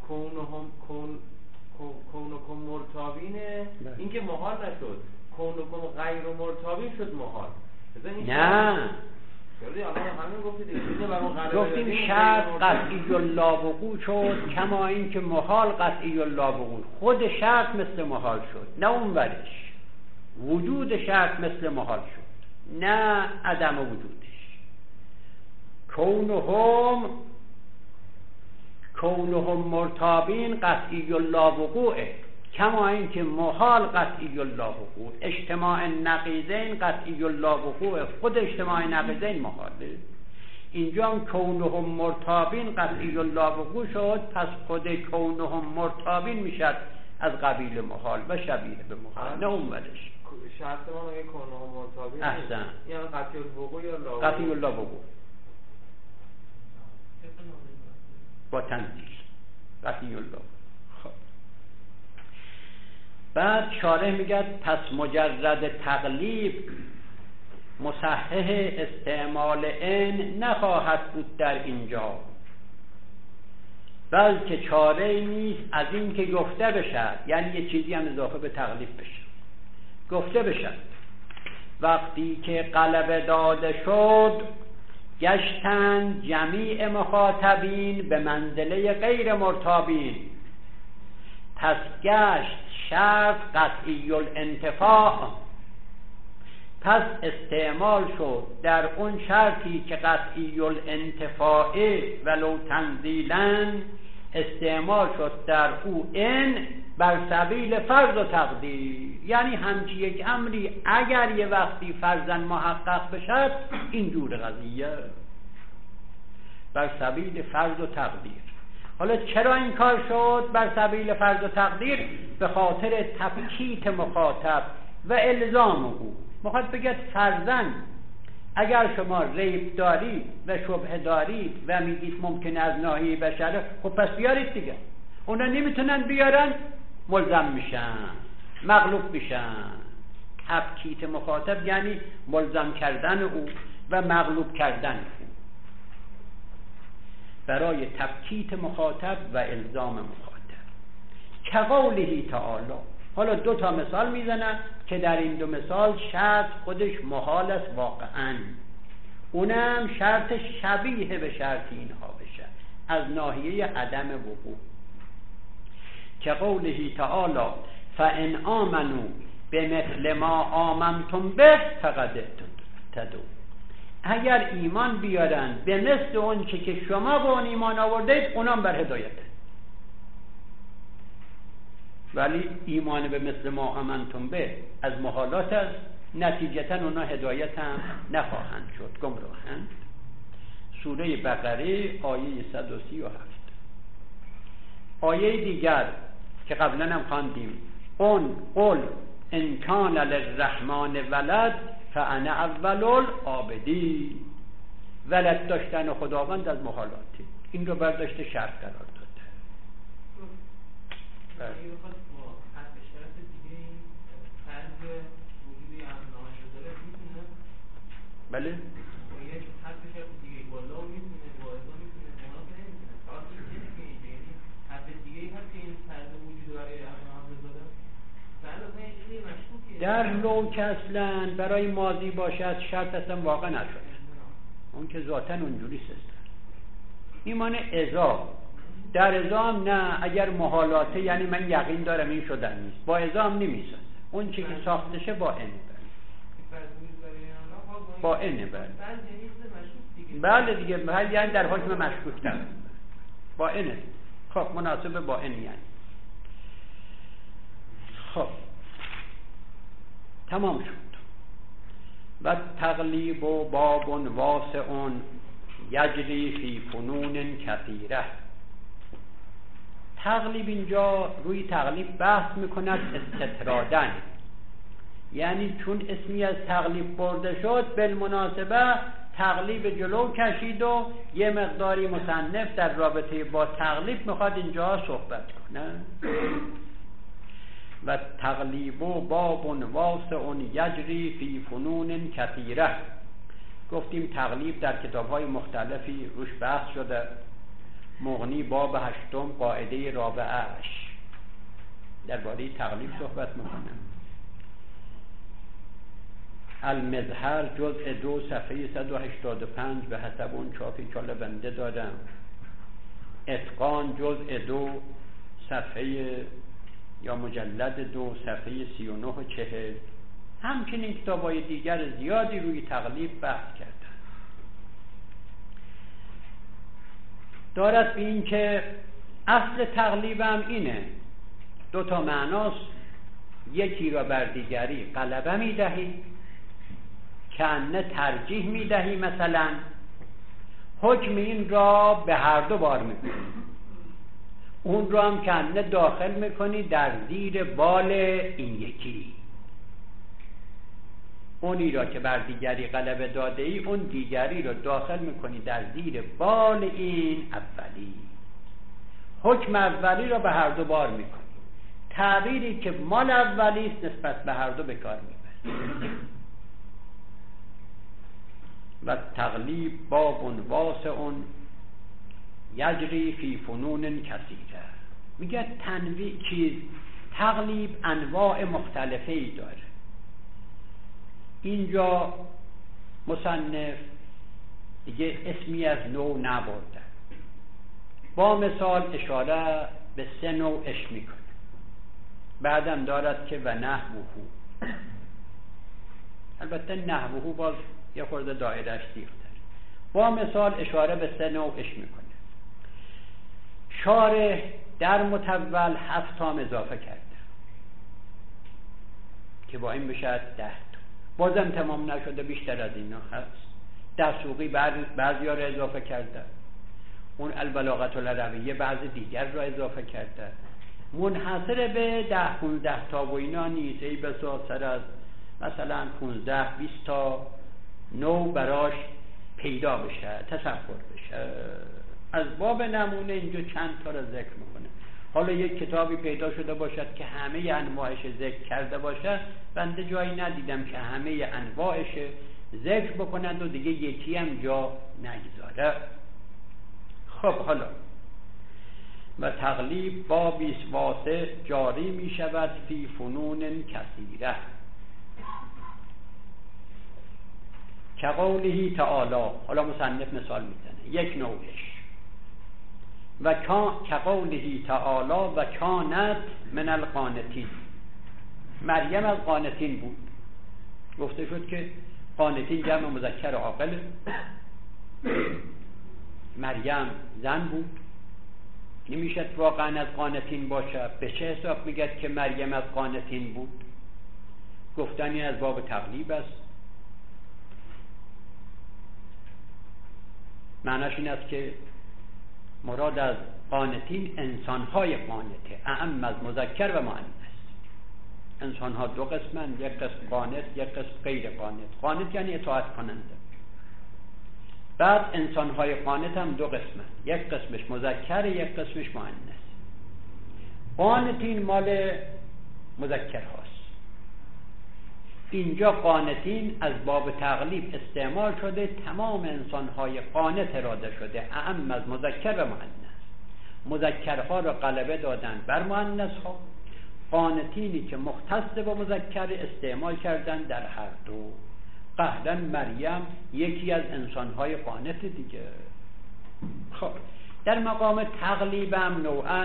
کونکم مرتابینه، این که محال نشد. کونکم غیر مرتابین شد محال. نه گفتیم شرط قطعی اللابقو شد کما این که محال قطعی اللابقو. خود شرط مثل محال شد، نه اون ورش. وجود شرط مثل محال شد، نه عدم وجودش. کونهم مرتابین قطعی اللابقوعه کما این که محال قطعی اللابقوع. اجتماع نقیضین قطعی اللابقوع، خود اجتماع نقیضین محاله. اینجا هم کونهم مرتابین قطعی اللابقوع شد، پس خود کونهم مرتابین میشد از قبیل محال و شبیه به محال، نه اون ورش. شرط ما میگه کونهم مرتابین احسن، یعنی قطعی الوقوع یا لا قطعی اللابقوع با تنزیل قطعی اللابقوع. خب بعد شارح میگه پس مجرد تقلیب مصحح استعمال ان نخواهد بود در اینجا، بلکه چاره نیست از این که گفته بشد، یعنی یه چیزی هم اضافه به تقلیب بشه، گفته بشد وقتی که غلبه داده شد گشتن جمیع مخاطبین به منزله غیر مرتابین، پس گشت شرط قطعی الانتفاع، پس استعمال شد در اون شرطی که قطعی الانتفاع ولو تنزیلا، استعمال شد در او ان بر سبیل فرض و تقدیر. یعنی همچی یک امری اگر یه وقتی فرضاً محقق بشد اینجور قضیه بر سبیل فرض و تقدیر. حالا چرا این کار شد بر سبیل فرض و تقدیر؟ به خاطر تبکیت مخاطب و الزام او. میخواد بگه فرضاً اگر شما ریب دارید و شبهه دارید و میگید ممکنه از ناحیه بشره، خب پس بیارید دیگه. اونا نمیتونن بیارن، ملزم میشن، مغلوب میشن. تبکیت مخاطب یعنی ملزم کردن او و مغلوب کردن او، برای تبکیت مخاطب و الزام مخاطب. کقوله تعالی. حالا دو تا مثال میزنن که در این دو مثال شرط خودش محال است واقعا، اونم شرط شبیه به شرط اینها بشه از ناحیه عدم وقوع. کقوله تعالی فان آمنوا بمثل ما آمنتم به فقد اهتدوا. اگر ایمان بیارن به مثل اون که شما با اون ایمان آوردید، اونام بر هدایته. ولی ایمان به مثل ما آمنتم به از محالات است، نتیجتا اونا هدایت هم نخواهند شد، گمراهند. سوره بقره آیه 137. آیه دیگر که قبلا هم خواندیم، قل ان کان للرحمن ولد فانا اول العابدین. ولد داشتن خداوند از محالاتی، این رو برداشت شرط قرار داده. بله در لو که اصلا برای ماضی باشد شرط اصلا واقع نشده، اون که ذاتاً اونجوری است. ایمان ازا در ازا هم نه، اگر محالاته یعنی من یقین دارم این شدن نیست، با ازا هم نمیسازه، اون چی که ساختشه با اینه با اینه بله دیگه، یعنی در حکم مشکوک داره با اینه. خب مناسب با این یعنی خب تمام شد. و تغلیب و باب واسع یجری فی فنون کثیره. تغلیب اینجا روی تغلیب بحث میکند استطرادن، یعنی چون اسمی از تغلیب برده شد بالمناسبه تغلیب جلو کشید و یه مقداری مصنف در رابطه با تغلیب میخواد اینجا صحبت کنه. و تغلیب و باب واسع یجری فی فنون کثیره. گفتیم تغلیب در کتاب‌های مختلفی روش بحث شده. مغنی باب 8 قاعده رابعه‌اش درباره تغلیب صحبت میکنه. المظهر جزء 2 صفحه 185 به حسب اون چاپی که بنده دادم. اتقان جزء 2 صفحه یا مجلد 2 صفحه 39 و 40. همچنین کتاب‌های دیگر زیادی روی تغلیب بحث کردن. دارد به این که اصل تغلیب هم اینه، 2 تا معناست. یکی را بر دیگری غلبه میدهی، کنه ترجیح میدهی، مثلا حکم این را به هر دو بار میکنی، اون را هم کنه داخل میکنی در زیر بال این یکی. اونی را که بر دیگری غلبه داده ای اون دیگری را داخل میکنی در زیر بال این اولی. حکم اولی را به هر دو بار میکنی، تعبیری که مال اولی است نسبت به هر دو به کار میبری. و تغلیب باب واسع یجری فی فنون کثیره. میگه تنویع چیز تغلیب انواع مختلفه ای داره. اینجا مصنف دیگه اسمی از نوع نبرده، با مثال اشاره به 3 نوعش میکنه. بعدم دارد که و نحوه، البته نحوه باز یه خورده دایرهش دیختر. با مثال اشاره به 3 نوعش میکنه. شارح در متول 7 تا اضافه کرده که با این بشه 10 تا. بازم تمام نشده، بیشتر از اینا هست. دسوقی بعضی ها را اضافه کرده، اون البلاغت العربیه بعض دیگر را اضافه کرده. منحصر به 10-15 تا و اینا نیست، ای بسا سر از مثلا 15-20 تا نوع براش پیدا بشه، تصور بشه. از باب نمونه اینجا چند تا را ذکر میکنه. حالا یک کتابی پیدا شده باشد که همه انواعش ذکر کرده باشه، بنده جایی ندیدم که همه انواعش ذکر بکنند و دیگه یکی هم جا نگذاره. خب حالا و تغلیب بابی واسع جاری می شود فی فنون کثیره که قوله تعالی. حالا مصنف مثال میزنه یک نوعش. و که قوله تعالی و کانت من القانتین. مریم از قانتین بود. گفته شد که قانتین جمع مذکر عاقل، مریم زن بود، نمیشد واقعا از قانتین باشه. به چه حساب میگه که مریم از قانتین بود؟ گفتنی از باب تغلیب است. معناش این است که مراد از قانتین انسانهای قانته، اعم از مذکر و مؤنث. انسانها 2 قسمن، یک قسم قانت، یک قسم غیر قانت. قانت یعنی اطاعت کننده. بعد انسانهای قانت هم 2 قسمن، یک قسمش مذکر، یک قسمش مؤنث. قانتین مال مذکر هاست. اینجا قانتین از باب تغلیب استعمال شده، تمام انسانهای قانت اراده شده، اعم از مذکر و مؤنث. مذکرها را غلبه دادن بر مؤنثها، قانتینی که مختص با مذکر استعمال کردن در هر دو. قهرا مریم یکی از انسانهای قانت دیگه. خب در مقام تقلیبم نوعا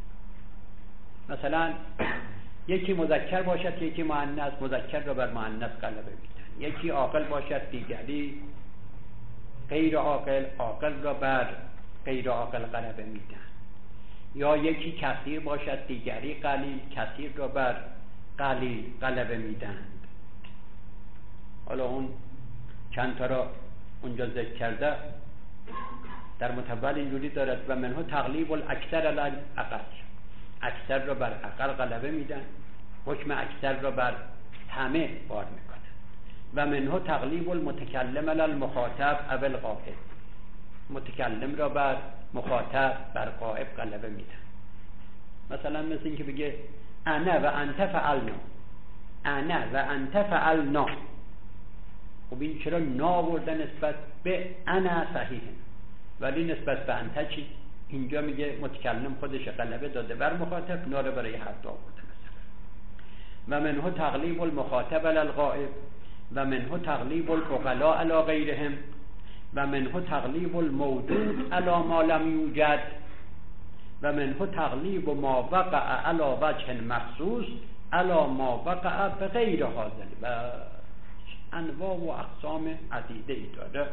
مثلا یکی مذکر باشد یکی مؤنث، مذکر را بر مؤنث غلبه میدن. یکی عاقل باشد دیگری غیر عاقل، عاقل را بر غیر عاقل غلبه میدن. یا یکی کثیر باشد دیگری قلیل، کثیر را بر قلیل غلبه میدن. حالا اون چند تا را اونجا ذکر کرده در متول اینجوری دارد و منه تغلیب الاکثر علی الاقل، اکثر را بر اقل غلبه میدن، حکم اکثر را بر همه بار میکنن. و منه تغلیب المتکلم علی المخاطب او الغائب، متکلم را بر مخاطب بر غائب غلبه میدن. مثلا مثل این که بگه انا و انت فعلنا، انا و انت فعلنا. خب این چرا نا بردن نسبت به انا صحیحه ولی نسبت به انت چی؟ اینجا میگه متکلم خودش غلبه داده بر مخاطب، نا رو برای هر دو آورده. مثلا و منه تغلیب المخاطب علی الغائب و منه تغلیب العقلاء علی غیرهم و منه تغلیب الموجود علی ما لم یوجد و منه تغلیب ما وقع علی وجه مخصوص علی ما وقع بغیر حاضر. و انواع و اقسام عدیده ای داره.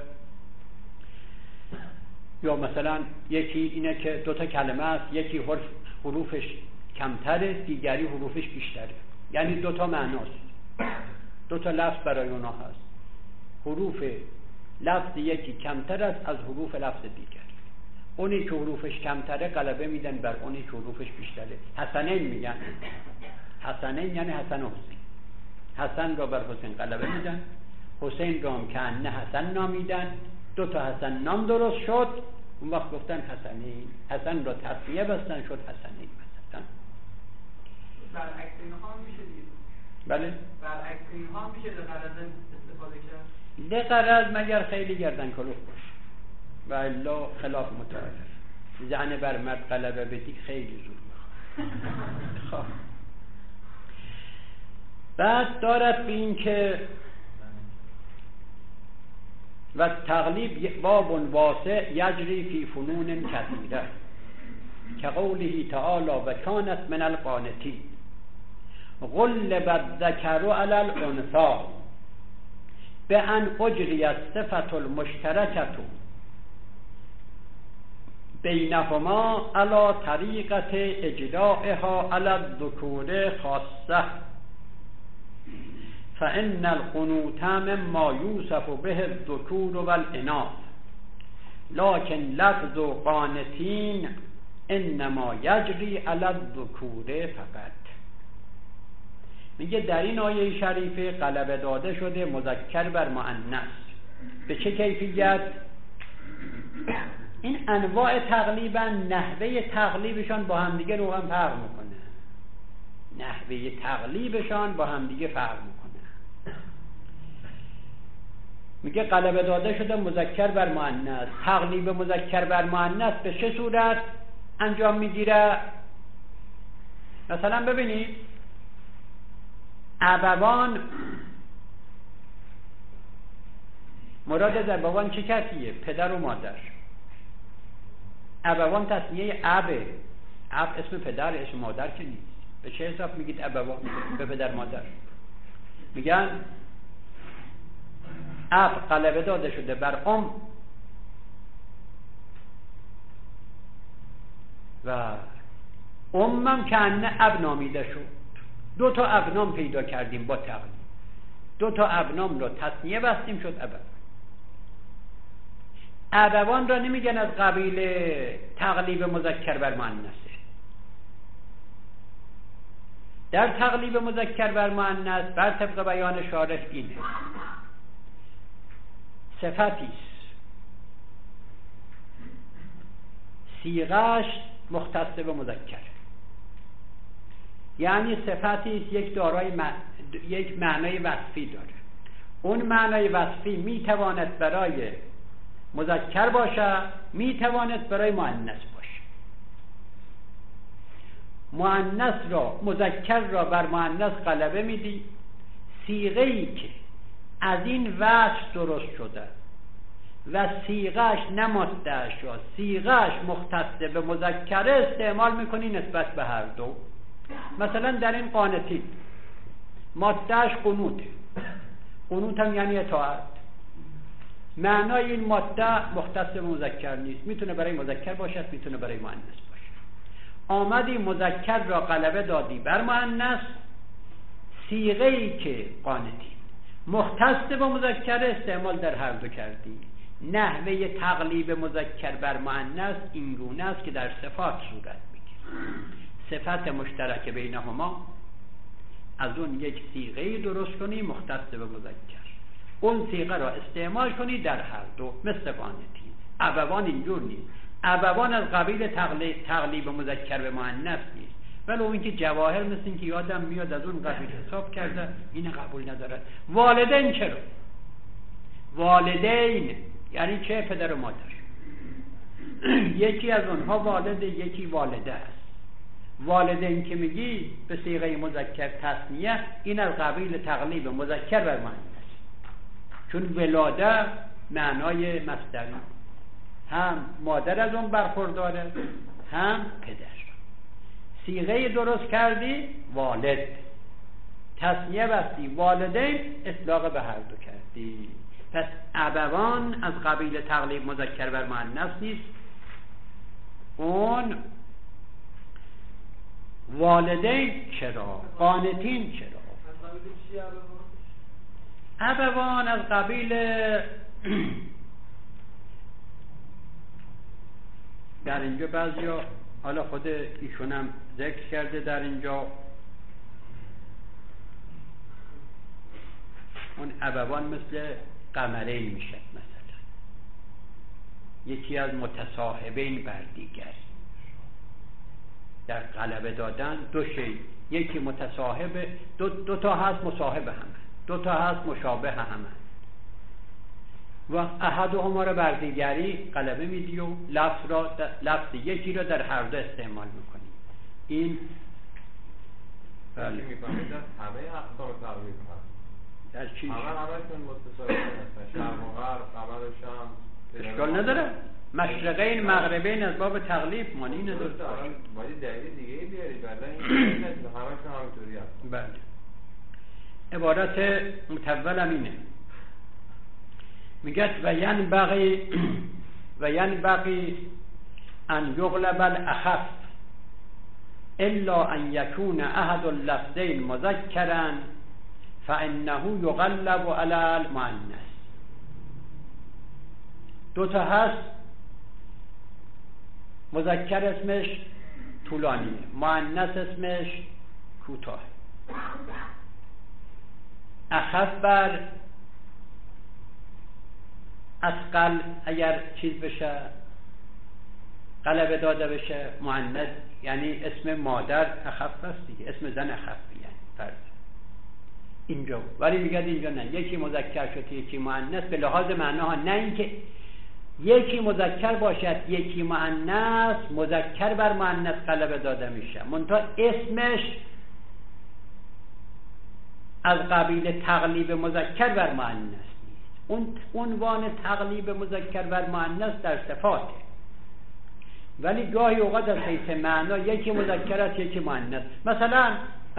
یا مثلا یکی اینه که دوتا کلمه است، یکی حروفش کمتره دیگری حروفش بیشتره، یعنی دوتا معناست، دوتا لفظ برای اونا هست. حروف لفظ یکی کمتر است از حروف لفظ دیگر. اونی که حروفش کمتره غلبه میدن بر اونی که حروفش بیشتره. حسنین میگن، حسنین یعنی حسن و حسین. حسن را بر حسین غلبه میدن، حسین را هم که نه حسن نامیدن، دو تا حسن نام درست شد، اون وقت گفتن حسنین. حسن را تصنیه بستن شد حسنین بستن. برعکس اینها هم میشه دید. بله؟ برعکس اینها هم میشه لغرض استفاده کرد. لغرض مگر خیلی گردن کلوف باشه و الا خلاف متعارف. زن بر مرد غلبه بدی خیلی زور میخواد. خب بعد دارد به این که و تغلیب باب واسع یجری فی فنون کثیره که قوله تعالی و کانت من القانتین غلب الذکر علی الانثی بان اجری الصفة المشترکة بینهما علی طریقة اجراءها علی الذکور خاصه فإن القنوت مما یوصف به الذکور والاناث لكن لفظ قانتین انما یجری علی الذکور فقط. میگه در این آیه شریفه غلبه داده شده مذکر بر مؤنث. به چه کیفیت؟ این انواع تقلیبا نحوه تقلیبشان با همدیگه رو هم فرق میکنه. نحوه تقلیبشان با همدیگه فرق میکنه. میگه غلبه داده شده مذکر بر مؤنث. تقلیب مذکر بر مؤنث به چه صورت انجام میگیره؟ مثلا ببینید ابوان، مراد از ابوان چه کسیه؟ پدر و مادر. ابوان تصنیه ابه. اب اسم پدر، اسم مادر که نیست. به چه حساب میگید ابوان؟ به پدر مادر. میگن اب غلبه داده شده بر و امم که انه اب نامیده شد. دو تا ابنام پیدا کردیم با تقلیب. دو تا ابنام را تصنیه بستیم شد ابوان. ابوان را نمیگن از قبیل تقلیب مذکر بر مؤنثه. در تقلیب مذکر بر مؤنث بر طبق بیان شارح اینه صفتیست صیغه‌اش مختص به مذکر، یعنی صفتیست یک دارای یک معنای وصفی داره. اون معنای وصفی میتواند برای مذکر باشه، میتواند برای مؤنث باشه. مؤنث را، مذکر را بر مؤنث غلبه میدی. صیغه‌ای که از این وجه درست شده و صیغه‌اش نه ماده‌اش یا صیغه‌اش مختص به مذکر استعمال میکنی نسبت به هر دو. مثلا در این قانتی ماده‌اش قنوت، قنوت هم یعنی اطاعت. معنای این ماده مختص به مذکر نیست، میتونه برای مذکر باشد، میتونه برای مؤنث باشد. آمدی مذکر را غلبه دادی بر مؤنث، صیغه‌ای که قانتی مختص به مذکر استعمال در هر دو کردی. نحوه تقلیب مذکر بر مؤنث این گونه است که در صفات صورت میگیره. صفت مشترک بینهما، از اون یک صیغه‌ای درست کنی مختص به مذکر، اون صیغه را استعمال کنی در هر دو. مثل قانتی. ابوان اینجور نیست. ابوان از قبیل تقلیب مذکر به مؤنث نیست، ولی اون که جواهر مثل این که یادم میاد از اون قبیل حساب کرده، این قبول نداره. والدین چرا؟ والدین یعنی چه؟ پدر و مادر. یکی از اونها والد، یکی والده است. والدین که میگی به صیغه مذکر تثنیه، این از قبیل تقلیب مذکر بر مؤنث، چون ولاده معنای مصدری، هم مادر از اون برخورداره هم پدر. صیغه درست کردی والد، تثنیه بستی والدین، اطلاق به هر دو کردی. پس ابوان از قبیل تقلیب مذکر بر مؤنث نیست. اون والدین چرا؟ قانتین چرا؟ ابوان از قبیل در اینجا بعضیا، حالا خود ایشونم ذکر کرده در اینجا، اون ابوان مثل قمرین میشه. مثلا یکی از متصاحبین بر دیگر در غلبه دادن دو شی، یکی متصاحب، دو تا هست مصاحب هم، دو تا هست مشابه هم، و احدهما را بر دیگری غلبه میدی و لفظ یکی را در هر دو استعمال میکنی. این بله میفهمید از همه اقسام تقلیب هست. در چی؟ همه‌شون متصاحب هستن. شرق و غرب، قمر و شمس اشکال نداره. مشرقین مغربین از باب تقلیب مانی نداره. باید دلیل دیگه بیاری، بعدا این همه‌شون همینطوری هست. بله. عبارت متول امینه. میگه و ینبغی ان یغلب الاخف الا ان یکون احد اللفظین مذکرا فانه یغلب علی المؤنث. دو تا هست، مذکر اسمش طولانیه، مؤنث اسمش کوتاه. اخف بر اثقل اگر چیز بشه، غلبه داده بشه، مؤنث یعنی اسم مادر اخف است دیگه، اسم زن اخف یعنی فرض اینجا. ولی میگه اینجا نه، یکی مذکر شد یکی مؤنث، به لحاظ معناها، نه اینکه یکی مذکر باشد یکی مؤنث، مذکر بر مؤنث غلبه داده میشه، منتها اسمش از قبیل تقلیب مذکر بر مؤنث نیست. اون عنوان تقلیب مذکر بر مؤنث در صفاته، ولی گاهی اوقات از حیث معنا یکی مذکر است یکی مؤنث. مثلا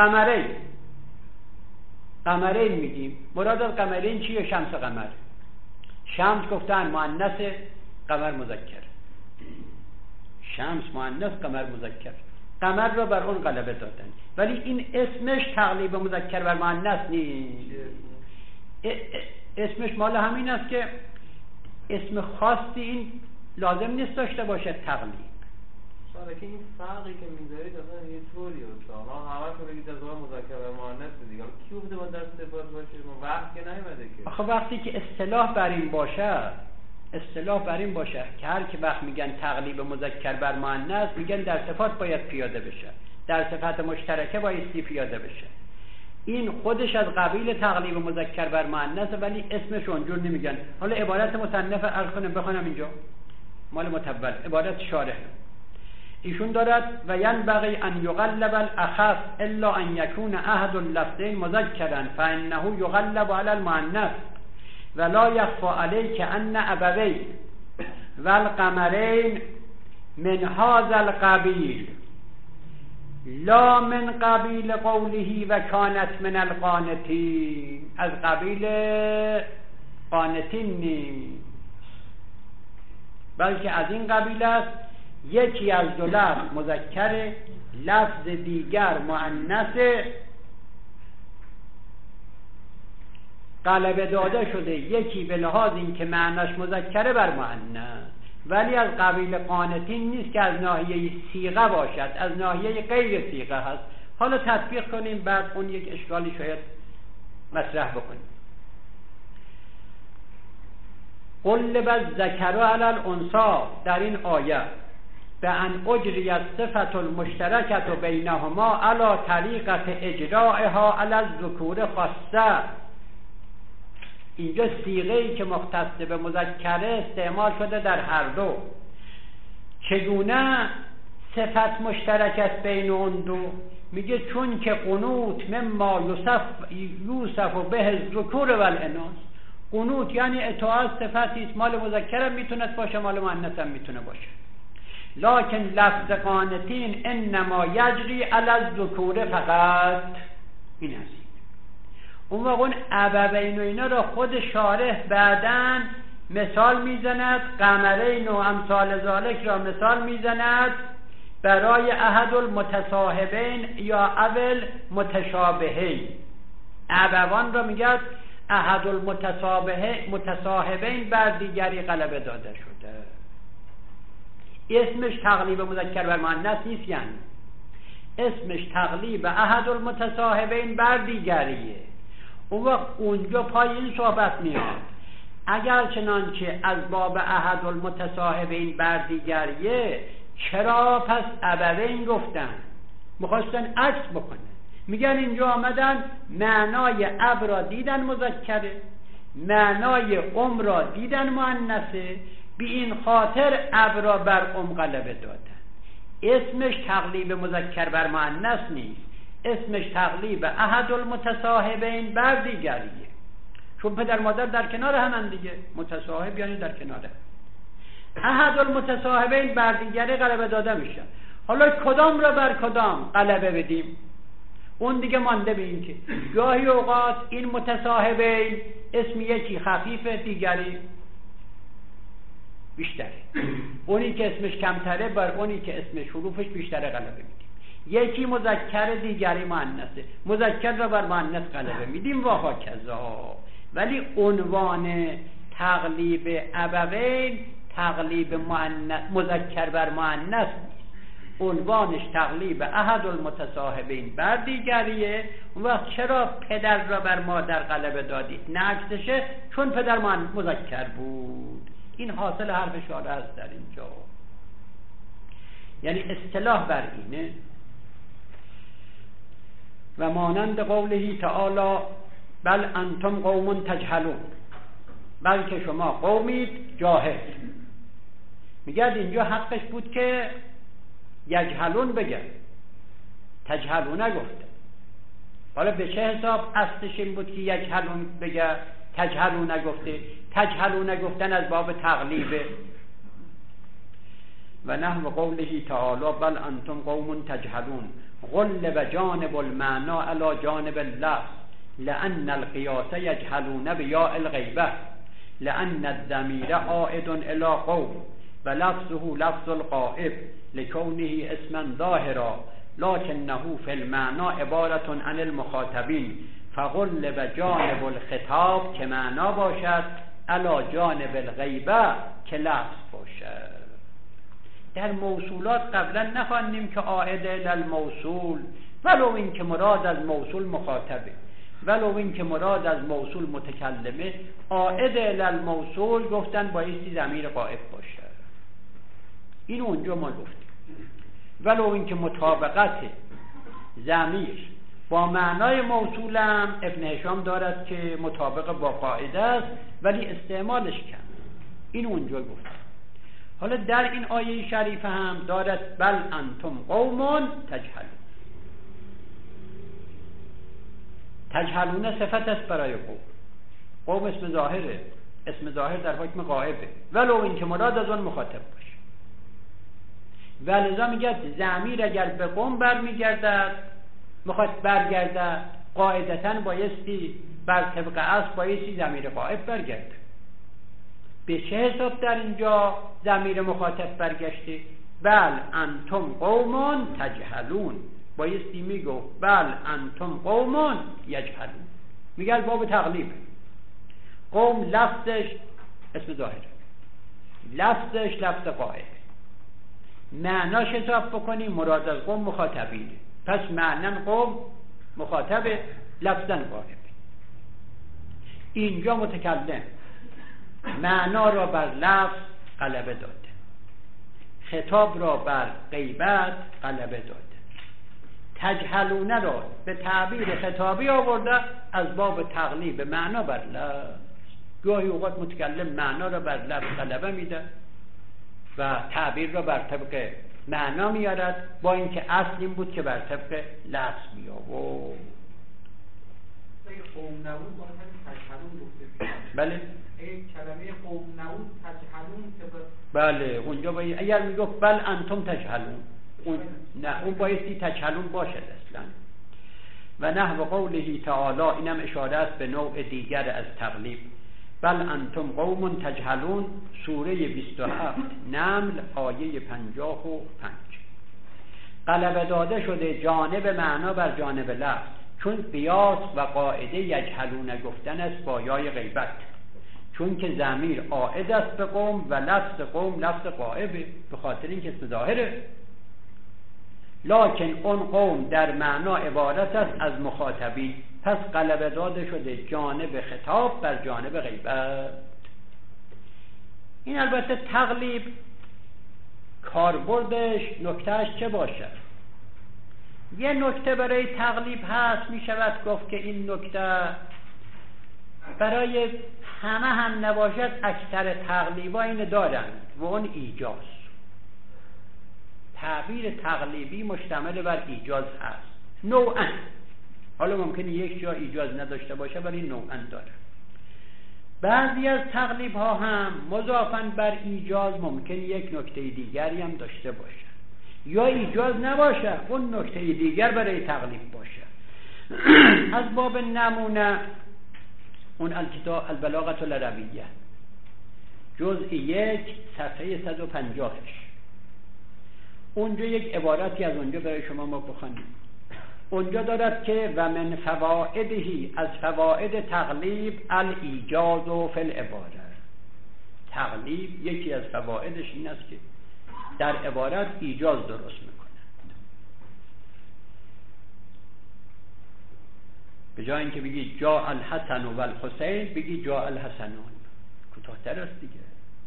قمرین میگیم، مراد از قمرین چیه؟ شمس قمر. شمس گفتن مؤنث، قمر مذکر. شمس مؤنث، قمر مذکر. قمر را بر اون غلبه دادن، ولی این اسمش تقلیب مذکر بر مؤنث نیست. اسمش مال همین است که اسم خاصی این لازم نیست داشته باشه تقلیب. که این فرقی که میذارید اصلا یه طوری اصلا همه که بگید از اون مذکر و مؤنث دیگه کی بوده با در صفات باشه؟ ما وقت که نیومده که. آخه وقتی که اصطلاح بر این باشه که هر که وقت میگن تقلیب مذکر بر مؤنث، میگن در صفات باید پیاده بشه، در صفات مشترکه بایستی پیاده بشه. این خودش از قبیل تقلیب مذکر بر مؤنث، ولی اسمش اونجور نمیگن. حالا عبارت مصنف عرض کنم بخونم اینجا، مال متول، عبارت شارح. ایشون دارد و ینبغی ان یغلب الاخف الا ان یکون احد اللفظین مذکرا فانه یغلب علی المؤنث ولا یخفى علیک ان ابوین والقمرین من هذا القبیل لا من قبیل قوله و کانت من القانتین، از قبیل قانتین نیست بلکه از این قبیل است یکی از دو لفظ مذکر، لفظ دیگر مؤنث، غلبه داده شده یکی به لحاظ این که معناش مذکره بر مؤنث، ولی از قبیل قانتین نیست که از ناحیه صیغه باشد، از ناحیه غیر صیغه هست. حالا تطبیق کنیم بعد اون یک اشکالی شاید مطرح بکنیم. قلب الذکر علی الانثی، در این آیه به ان اجری الصفة المشترکة بینهما علی طریقة اجرائها علی الذکور خاصه. اینجا صیغه‌ای که مختص به مذکره استعمال شده در هر دو. چگونه صفت مشترک است بین اون دو؟ میگه چون که قنوت مما یوصف به الذکور والاناث، قنوت یعنی اطاعت صفتی است، مال مذکر هم میتونه باشه مال مؤنث هم میتونه باشه، لکن لفظ قانتین انما یجری علی الذکور فقط. این است. اون موقع اون ابوین و اینا را خود شارح بعداً مثال میزند، قمرین و امثال ذالک را مثال میزند برای احد المتصاحبین یا اول متشابهین. ابوان را میگه احد المتصاحبین بر دیگری غلبه داده شده. اسمش تقلیب مذکر بر مؤنث نیست، یعنی اسمش تقلیب احد المتصاحبین بر دیگریه. اون وقت اونجا پای این صحبت میاد اگر چنانچه از باب احد المتصاحبین بر دیگریه چرا پس ابوین گفتن؟ میخواستن عکس بکنن. میگن اینجا آمدن معنای اب را دیدن مذکره، معنای را دیدن مؤنثه، بی این خاطر اب را بر غلبه دادن. اسمش تقلیب مذکر بر مؤنث نیست، اسمش تقلیب احد المتصاحبین بر دیگریه، چون پدر مادر در کنار همن دیگه، متصاحب یعنی در کناره. احد المتصاحبین بر دیگری غلبه داده میشه. حالا کدام را بر کدام غلبه بدیم؟ اون دیگه مانده به این که گاهی اوقات این متصاحبین اسم یکی خفیفه، دیگری بیشتره، اونی که اسمش کمتره بر اونی که اسمش حروفش بیشتره غلبه میدیم. یکی مذکر دیگری مؤنثه، مذکر را بر مؤنث غلبه میدیم و هاکذا. ولی عنوان تقلیب ابوین تقلیب مذکر بر مؤنث نیست، عنوانش تقلیب احد المتصاحبین بر دیگریه. اون وقت چرا پدر را بر مادر غلبه دادید؟ نه عکسشه، چون پدر مذکر بود. این حاصل حرف شارع است در اینجا. یعنی اصطلاح بر اینه و مانند قوله تعالی بل انتم قوم تجهلون، بلکه شما قومید جاهل. میگه اینجا حقش بود که یجهلون بگه، تجهلون نگفته. حالا به چه حساب اصلش این بود که یجهلون بگه، تجهلون نگفته؟ تجهلون نگفتن از باب تقلیبه. و نحو قوله تعالی بل انتم قوم تجهلون غلب جانب المعنى علی جانب اللفظ لأن القیاس یجهلون بیاء الغیبه لأن الضمیر عائد الی قوم و لفظه لفظ الغائب لکونه اسما ظاهرا لکنه فی المعنى عبارة عن المخاطبین فغلب جانب الخطاب که معنا باشد علی جانب الغیبه که لفظ باشد. در موصولات قبلا نخواندیم که عائد الی الموصول، ولو این که مراد از موصول مخاطبه، ولو این که مراد از موصول متکلمه، عائد الی الموصول گفتن بایستی ضمیر غائب باشه. این اونجا ما گفتیم. ولو این که مطابقت ضمیر با معنای موصولم ابن هشام دارد که مطابق با قاعده است، ولی استعمالش کم. این اونجا گفتیم. حالا در این آیه شریفه هم دارد بل انتم قوم تجهلون. تجهلون صفت است برای قوم. قوم اسم ظاهره، اسم ظاهر در حکم غائبه ولو این که مراد از آن مخاطب باشه. ولذا میگه ضمیر اگر به قوم برمیگردد میخواد برگردد قاعدتاً بایستی بر طبق اصل بایستی ضمیر غائب برگرده. به چه حساب در اینجا ضمیر مخاطب برگشته؟ بل انتم قوم تجهلون. بایستی میگو بل انتم قوم یجهلون. میگه باب تقلیب. قوم لفظش اسم ظاهر، لفظش لفظ غائب. معناش حساب بکنیم مراد از قوم مخاطبینه، پس معنن قوم مخاطبه، لفظاً غائب. اینجا متکلم معنا را بر لفظ غلبه داده، خطاب را بر غیبت غلبه داده. تجهلونه را به تعبیر خطابی آورده از باب تقلیب معنا بر لفظ. گاهی اوقات متکلم معنا را بر لفظ غلبه میده و تعبیر را بر طبق معنا میارد، با اینکه اصل این بود که بر طبق لفظ میآورد. قوم نبود باید تجهلون گفته. بله کلمه قوم نبود تجهلون که بله اونجا باید اگر میگفت بل انتم تجهلون نه اون بایستی تجهلون باشد اصلا. و نحو قوله تعالی اینم اشاره است به نوع دیگر از تقلیب. بل انتم قوم تجهلون سوره 27 نمل آیه 55. غلبه داده شده جانب معنا بر جانب لفظ، چون قیاس و قاعده یجهلون گفتن است با یای غیبت، چون که ضمیر عائد است به قوم و لفظ قوم لفظ غائبه، به خاطر اینکه اسم ظاهره. لکن اون قوم در معنا عبارت است از مخاطبین، پس غلبه داده شده جانب خطاب بر جانب غیبت. این البته تقلیب کاربردش نکتهش چه باشد؟ یه نکته برای تقلیب هست، می شود گفت که این نکته برای همه هم نباشد، اکثر تقلیبا این دارند و اون ایجاز. تعبیر تقلیبی مشتمل بر ایجاز هست نوعاً. حالا ممکنه یک جا ایجاز نداشته باشه ولی نوعاً داره. بعضی از تقلیب ها هم مضافاً بر ایجاز ممکنه یک نکته دیگری هم داشته باشه، یا ایجاز نباشه اون نکته دیگر برای تقلیب باشه. از باب نمونه اون الکتاب البلاغة العربیه جزء 1 صفحه 150 اونجا یک عبارتی از اونجا برای شما ما بخونیم. اونجا دارد که و من فوائدهی، از فواید تقلیب الایجاز و فی العباره. تقلیب یکی از فوائدش این است که در عبارت ایجاز درست میکنه. به جای اینکه بگی جاء الحسن و الحسین بگی جاء الحسنون، کوتاه‌تر است دیگه.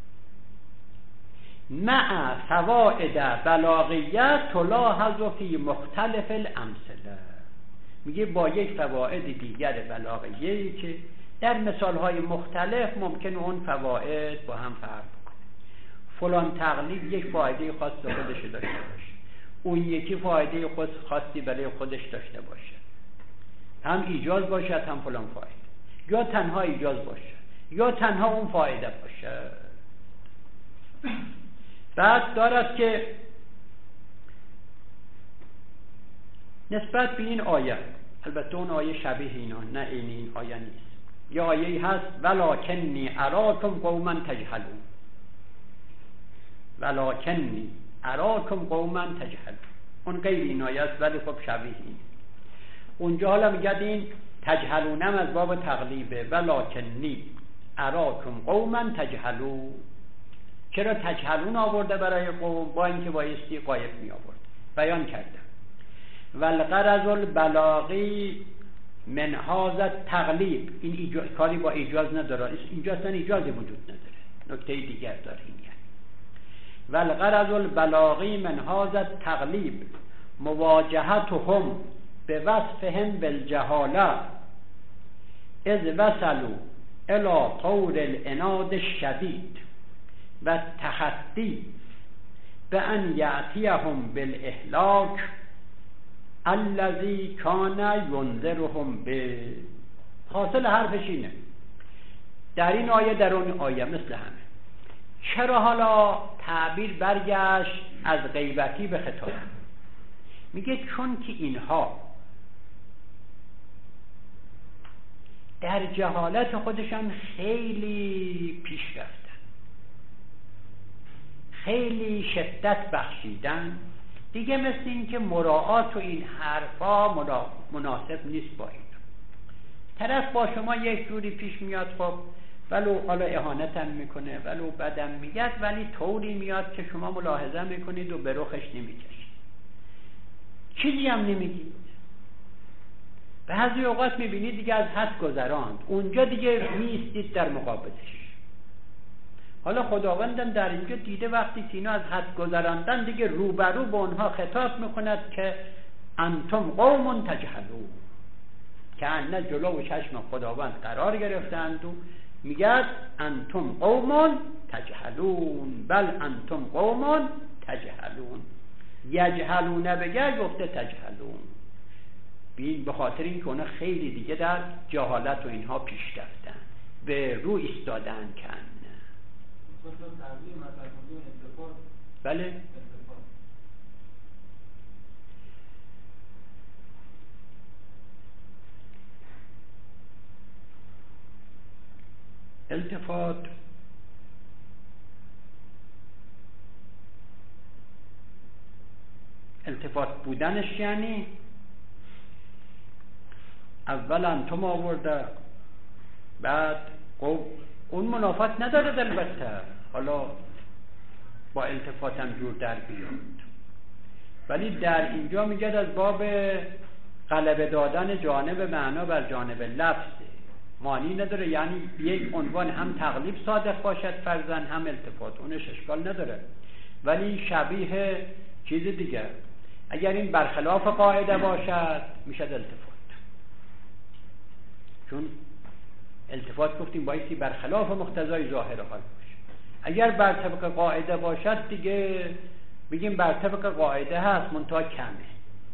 مع فوائد بلاغیه تلاحظ فی مختلف الامثله، میگه با یک فواید دیگر بلاغیه‌ای که در مثالهای مختلف ممکن اون فواید با هم فرق کنه. فلان تقلیب یک فایده خاص به خودش داشته باشه، اون یکی فایده خاصی برای خودش داشته باشه، هم ایجاز باشه هم فلان فایده، یا تنها ایجاز باشه یا تنها اون فایده باشه. بعد دارد که نسبت به این آیه، البته اون آیه شبیه اینا نه این آیه نیست، یه آیه هست ولکنی اراکم قوما تجهلون، ولکنی اراکم قوما تجهلون، اون غیر این آیه است ولی خب شبیه این. اونجا حالا میگه این تجهلونم از باب تقلیبه، ولکنی اراکم قوما تجهلون. چرا تجهلون آورده برای قوم؟ با اینکه بایستی غایب می آورد. بیان کردم والغرض البلاغی من هذا التقلیب، این کاری با ایجاز نداره، اینجا اصلا ایجازی وجود نداره، نکته دیگر داره این یعنی. والغرض البلاغی من هذا التقلیب مواجهتهم بوصفهم بالجهاله اذ وصلوا الى طور العناد الشدید و تخطی به ان یأتیهم بالاهلاک الذی کان ینذرهم به. حاصل حرفش اینه در این آیه در اون آیه مثل همه. چرا حالا تعبیر برگشت از غیبتی به خطابی؟ میگه چون که اینها در جهالت خودشان خیلی پیش رفتن، خیلی شدت بخشیدن، دیگه مثل این که مراعات و این حرفا مناسب نیست با این. طرف با شما یک جوری پیش میاد، خب ولو حالا اهانتم میکنه ولو بدم میگد، ولی طوری میاد که شما ملاحظه میکنید و به رخش نمیکشید، چیزی هم نمیگید. بعضی اوقات میبینید دیگه از حد گذراند، اونجا دیگه میستید در مقابلش. حالا خداوندم در اینجا دیده وقتی که اینا از حد گذراندن دیگه روبرو به اونها خطاب میکند که انتم قوم تجهلون، که نه جلو و چشم خداوند قرار گرفتند و میگه انتم قوم تجهلون، بل انتم قوم تجهلون. یجهلون بگه گفته تجهلون، به خاطر این که اونا خیلی دیگه در جهالت و اینها پیش رفتن، به رو ایستادن کن. بله التفات بودنش یعنی اول انتم آورده، بعد اون منافات نداره البته، حالا با التفات هم جور در بیاد، ولی در اینجا میگه از باب غلبه دادن جانب معنا بر جانب لفظ، معنی نداره، یعنی یک عنوان هم تغلیب صادق باشد فرضاً هم التفات، اونش اشکال نداره، ولی شبیه چیز دیگه. اگر این برخلاف قاعده باشد میشد التفات، چون التفات گفتیم بایستی برخلاف مقتضای ظاهر حال باشه. اگر بر طبق قاعده باشد دیگه بگیم بر طبق قاعده هست منتها کمه.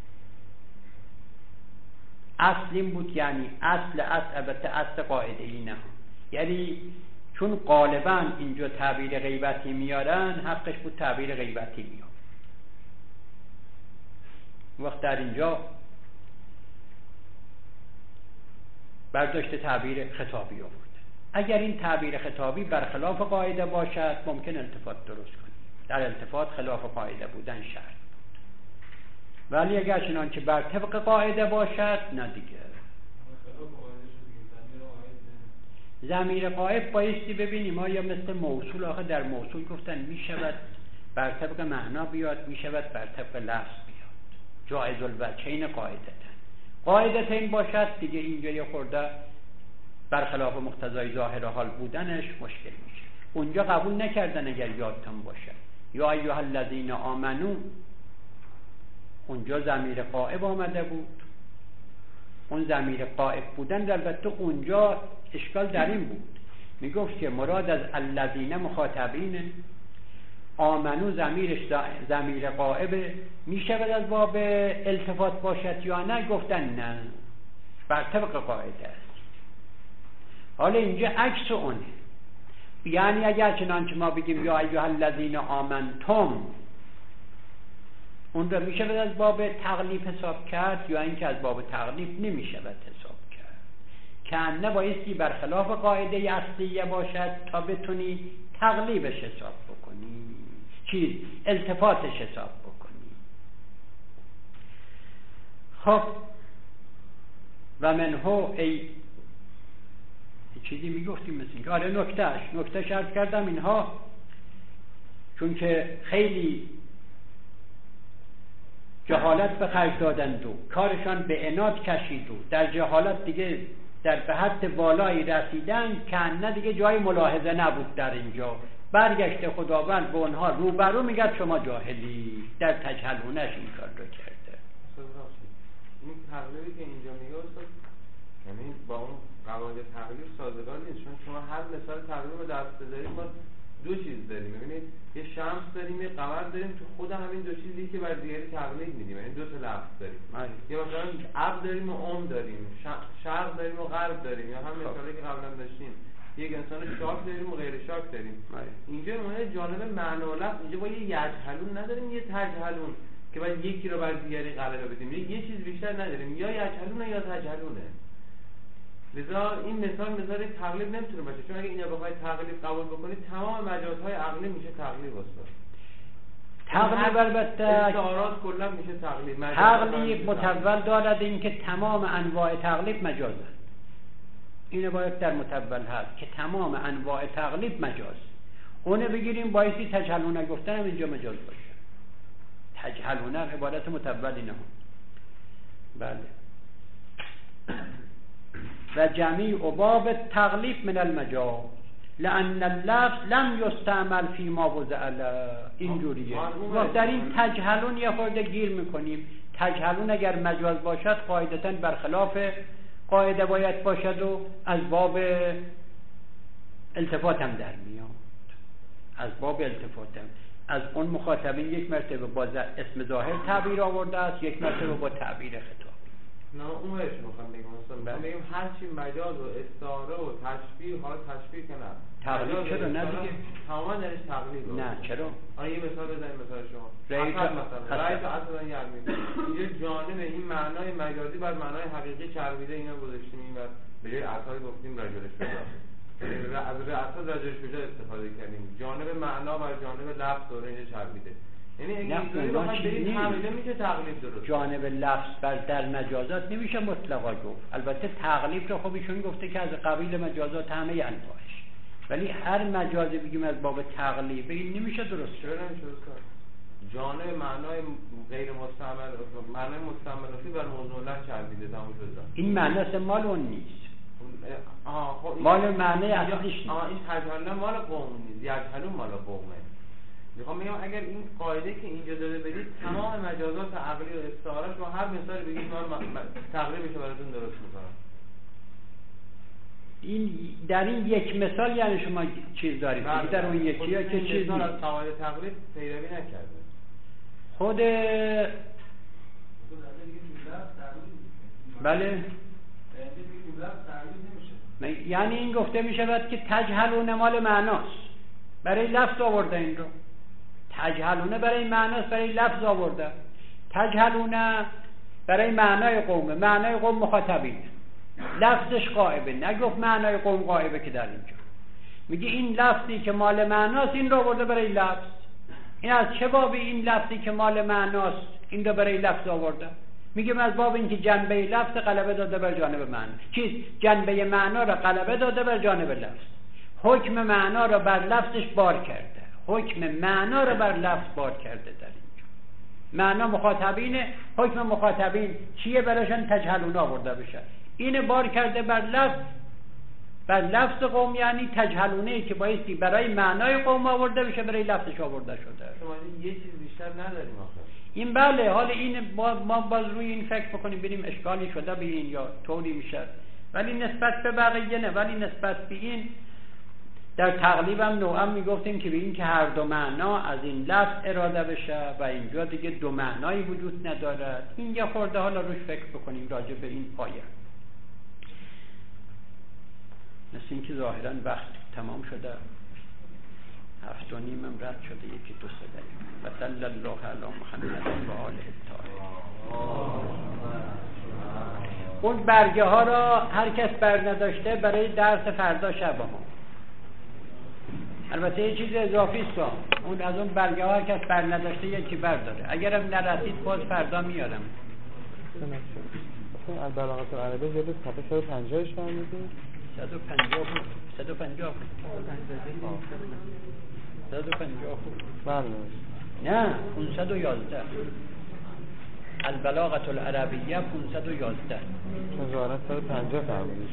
اصل این بود، یعنی اصل البته اصل قاعده ای نه، یعنی چون غالبا اینجا تعبیر غیبتی میارن حقش بود تعبیر غیبتی میاد. وقت در اینجا برداشت تعبیر خطابی آورد. اگر این تعبیر خطابی برخلاف قاعده باشد ممکن التفات درست کنیم، در التفات خلاف قاعده بودن شرط بود، ولی اگر چنان که بر طبق قاعده باشد نه دیگه. ضمیر غائب بایستی ببینیم آیا مثل موصول، آخه در موصول گفتن میشود بر طبق معنا بیاد میشود بر طبق لفظ بیاد، جایز الوجهین قاعدتین باشد دیگه اینجا یه خورده برخلاف مقتضای ظاهر حال بودنش مشکل میشه. اونجا قبول نکردن اگر یادتون باشه یا ایها الذین آمنو، اونجا ضمیر غائب آمده بود. اون ضمیر غائب بودن البته اونجا اشکال در این بود، میگفت که مراد از الذین مخاطبینه، آمنو ضمیر غائب میشود از باب التفات باشد یا نه؟ گفتن نه، بر طبق قاعده است. حالا اینجا عکس اونه، یعنی اگر چنانچه ما بگیم یا ایها الذین آمنتم، اون را میشود از باب تغلیب حساب کرد یا اینکه از باب تغلیب نمیشود حساب کرد، که نه بایستی برخلاف قاعده اصلیه باشد تا بتونی تغلیبش حساب بکنی، التفاتش حساب بکنی. خب و منهو ای چیزی میگفتیم مثل اینکه آره نکتهش عرض کردم، اینها چون که خیلی جهالت به خرج دادند و کارشان به عناد کشید و در جهالت دیگه در به حد بالایی رسیدن که نه دیگه جای ملاحظه نبود در اینجا، برگشته خداوند به اونها روبرو میگه شما جاهلی، در تجهلونش این کار رو کرده. این تقلیبی که اینجا میگه یعنی با اون قواعد تقلیب سازگار نیست، چون شما هر مثال تقلیب رو دست بذارید باز دو چیز داریم. ببینید یه شمس داریم، یه قمر داریم، تو خود همین دو چیزی که بر دیگری تقلید میدیم، یعنی دو تا لفظ داریم. یا مثلا اب داریم و داریم، شرق داریم و غرب داریم، یا هم مثالی که قبلا داشتیم یک انسان شاک داریم و غیر شاک داریم. اینجا ما جانب معنا و لفظ اینجا با یه یجهلون نداریم، یه تجهلون که باید یکی رو بر دیگری غلبه بدیم، یه چیز بیشتر نداریم، یا یجهلونه یا تجهلونه. لذا این مثال تقلید نمیتونه باشه، چون اگه اینا بخواید تقلید قبول بکنید تمام مجازهای عقلی میشه تقلید واسه. تقلید البته استعارات کلا میشه تقلید. تقلید متول دارد این که تمام انواع تقلید مجاز است. اینو باید در متول هست که تمام انواع تقلید مجاز. اونو بگیریم بایستی تجهلونه گفتنم اینجا مجاز باشه. تجهلونه عبارت متول اینه. بله. و جمیع باب التغلیب من المجاز لأن اللفظ لم یستعمل فيما وضع له. اینجوریه. ما در این تجهلون یه خورده گیر میکنیم. تجهلون اگر مجاز باشد قاعدتاً برخلاف قاعده باید باشد و از باب التفات هم در میاد. از باب التفات هم از اون مخاطبین یک مرتبه با اسم ظاهر تعبیر آورده است، یک مرتبه با تعبیر خطاب. نه اون وش میخوام بگم مثلا بگیم هر چی مجاز و استعاره و تشبیه، حالا تشبیه که نه تقلید چرا نه دیگه تماما درش تقلید نه چرا آن یه مثال بزنیم مثلا شما رایت اصلا یعنی اینجا جانب این معنای مجازی بر معنای حقیقی چربیده اینا گذاشتیم این و به جای اصلا گفتیم راجلش شجاع از اصلا راجلش شجاع استفاده کردیم، جانب معنا بر جانب لفظ داره اینجا چربیده. یعنی اگه اینطوری بخواید برید حمله میشه تقلید درست. جانب لفظ بر در مجازات نمیشه مطلقا گفت. البته تقلید رو خب ایشون گفته که از قبیل مجازات همه انواعش، ولی هر مجازی بگیم از باب تقلیبه این نمیشه درست. چرا نمیشه درست؟ جانب معنای غیر مستعمل، معنای مستعملاتی بر موضوع لفظ چربیده تمام شده. این معنی مال اون نیست. مال معنی اصلیش نیست. این تجهل مال قوم نیست، یجهلون مال قومه. میخوام بگم اگر این قاعده که اینجا داده بدید تمام مجازات عقلی و استعاره‌اش رو هر مثالی بگید من تقریبش رو براتون درست میکنم. این در این یک مثال یعنی شما چیز دارید در اون یکی یا که چیز از قواعد تقلید پیروی نکرده. خود بله یعنی این گفته می شود که تجهلون مال معناست، برای لفظ آورده این رو. تجهلونه برای معناست، برای لفظ آورده. تجهلونه برای معنای قومه، معنای قوم مخاطبین، لفظش غائبه. نگفت معنای قوم غائبه که در اینجا میگه این لفظی که مال معناست این رو آورده برای لفظ. این از چه بابی این لفظی که مال معناست این رو برای لفظ آورده؟ میگه از باب اینکه جنبه لفظ غلبه داده بر جانب معنا. جنبه معنا را غلبه داده بر جانب لفظ، حکم معنا را بر لفظش بار کرده، حکم معنا را بر لفظ بار کرده. در اینجا معنا مخاطبینه، حکم مخاطبین چیه؟ براشون تجهلون آورده بشه. این بار کرده بر لفظ، بر لفظ قوم، یعنی تجهلونه که بایستی برای معنای قوم آورده بشه برای لفظش آورده شده. شما یه چیز بیشتر نداریم آخه. این بله، حالا این ما باز روی این فکر بکنیم ببینیم اشکالی شده به این یا طوری میشه، ولی نسبت به بقیه نه. ولی نسبت به این در تقلیبم نوعا میگفتیم که به این که هر دو معنا از این لفظ اراده بشه و اینجا دیگه دو معنایی وجود ندارد. این یه خورده حالا روش فکر بکنیم راجع به این آیه. مثل این که ظاهرا وقت تمام شده، 7:30 هم رد شده، یکی 2 دقیقه. و صلی الله علی محمد و آله الطاهرین. اون برگه ها را هر کس بر نداشته برای درس فردا شب ها. البته یه چیز اضافی است، اون از اون برگه ها هر کس بر نداشته یکی برداره. اگرم نرسید باز فردا میارم. البلاغه العربیه جلد صفحه 150 فهمیدید؟ 150 بود. 150 بود. 150 بود. بله. نه 511. البلاغه العربیه 511. چون ظاهرا 150 فرمودید.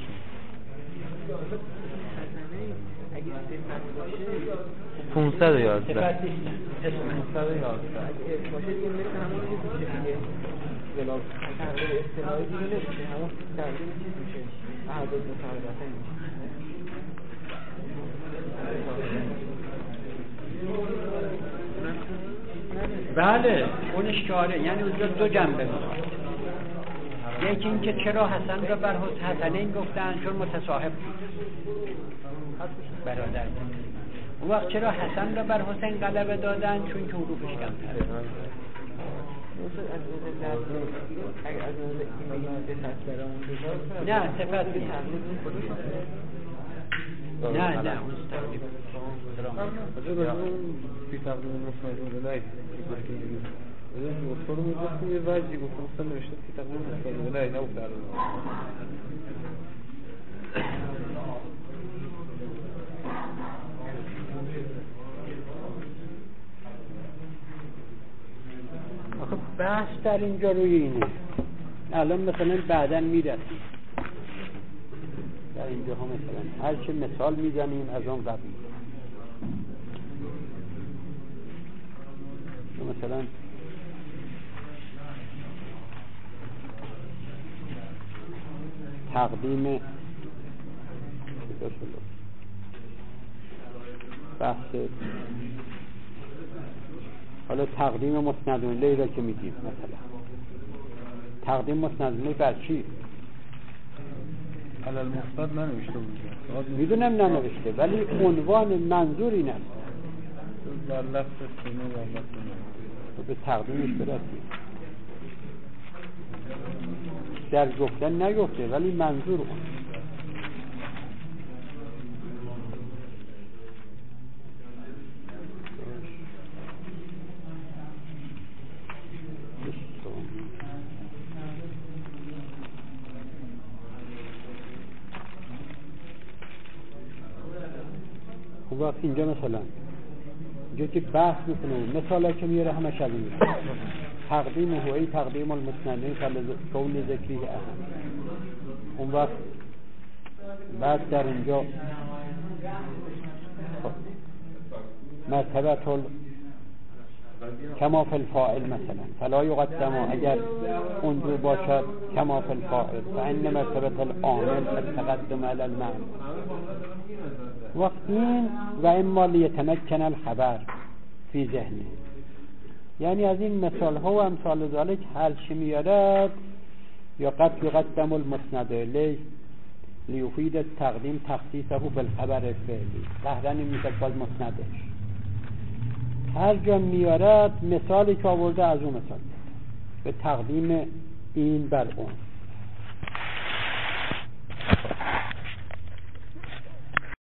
اگه صفت باشه 511 صفت نیست، اسم 511 اگه باشه دیگه مثل همون چیز میشه دیگه، بلا تغییر اصطلاحی دیگه نمیشه، همون تغییر چیز میشه، اعداد متعارفه میشه. بله اونش کاره، یعنی اونجا دو جنبه میخواد. یکی این که چرا حسن را بر حسنین گفتن؟ چون متصاحب بود، برادر بود. اون وقت چرا حسن را بر حسین غلبه دادن؟ چون که حروفش کمتره. نه صفت نیست. نه اون تقریب في تقدیم مسند الهی اصول میگفتم یه وجهی گفتم نوشته في تقدیم مسند الهی نگفتم. آخه بحث در اینجا روی اینه. الان مثلا بعداً میرسیم در اینجا ها، مثلا هر چه مثال میزنیم از آن قبیل. مثلا تقدیم بحث، حالا تقدیم مسند الیه را که میگیم، مثلا تقدیم مسند الیه بر چی؟ علل مفرد ننوشته بود. میدونم ننوشته، ولی عنوان منظور این است بر لفظ سینه و لفظ به تقدیمش برسیم. در گفتن نگفته ولی منظور اون. خب وقت اینجا مثلا اینجا که بحث میکنه مثالا که میاره همه شبیه میشه. تقدیم هوی تقدیم المسندین قول ذکری اهم. اون وقت بعد در اینجا مرتبه کما فی الفاعل مثلا فلا یقدم، اگر اون رو باشد کما فی الفاعل فان مرتبه العامل التقدم علی المعنى. وقت این و اما لیتمکن الخبر فی ذهنه، یعنی از این مثال ها و امثال ذالک هر چی میارد یا قد یقدم المسند الیه لیفید التقدیم تخصیصه بالخبر فعلی، قهرن میشد باز مسندش. هر جا میارد مثالی که آورده از اون مثال به تقدیم این بر اون.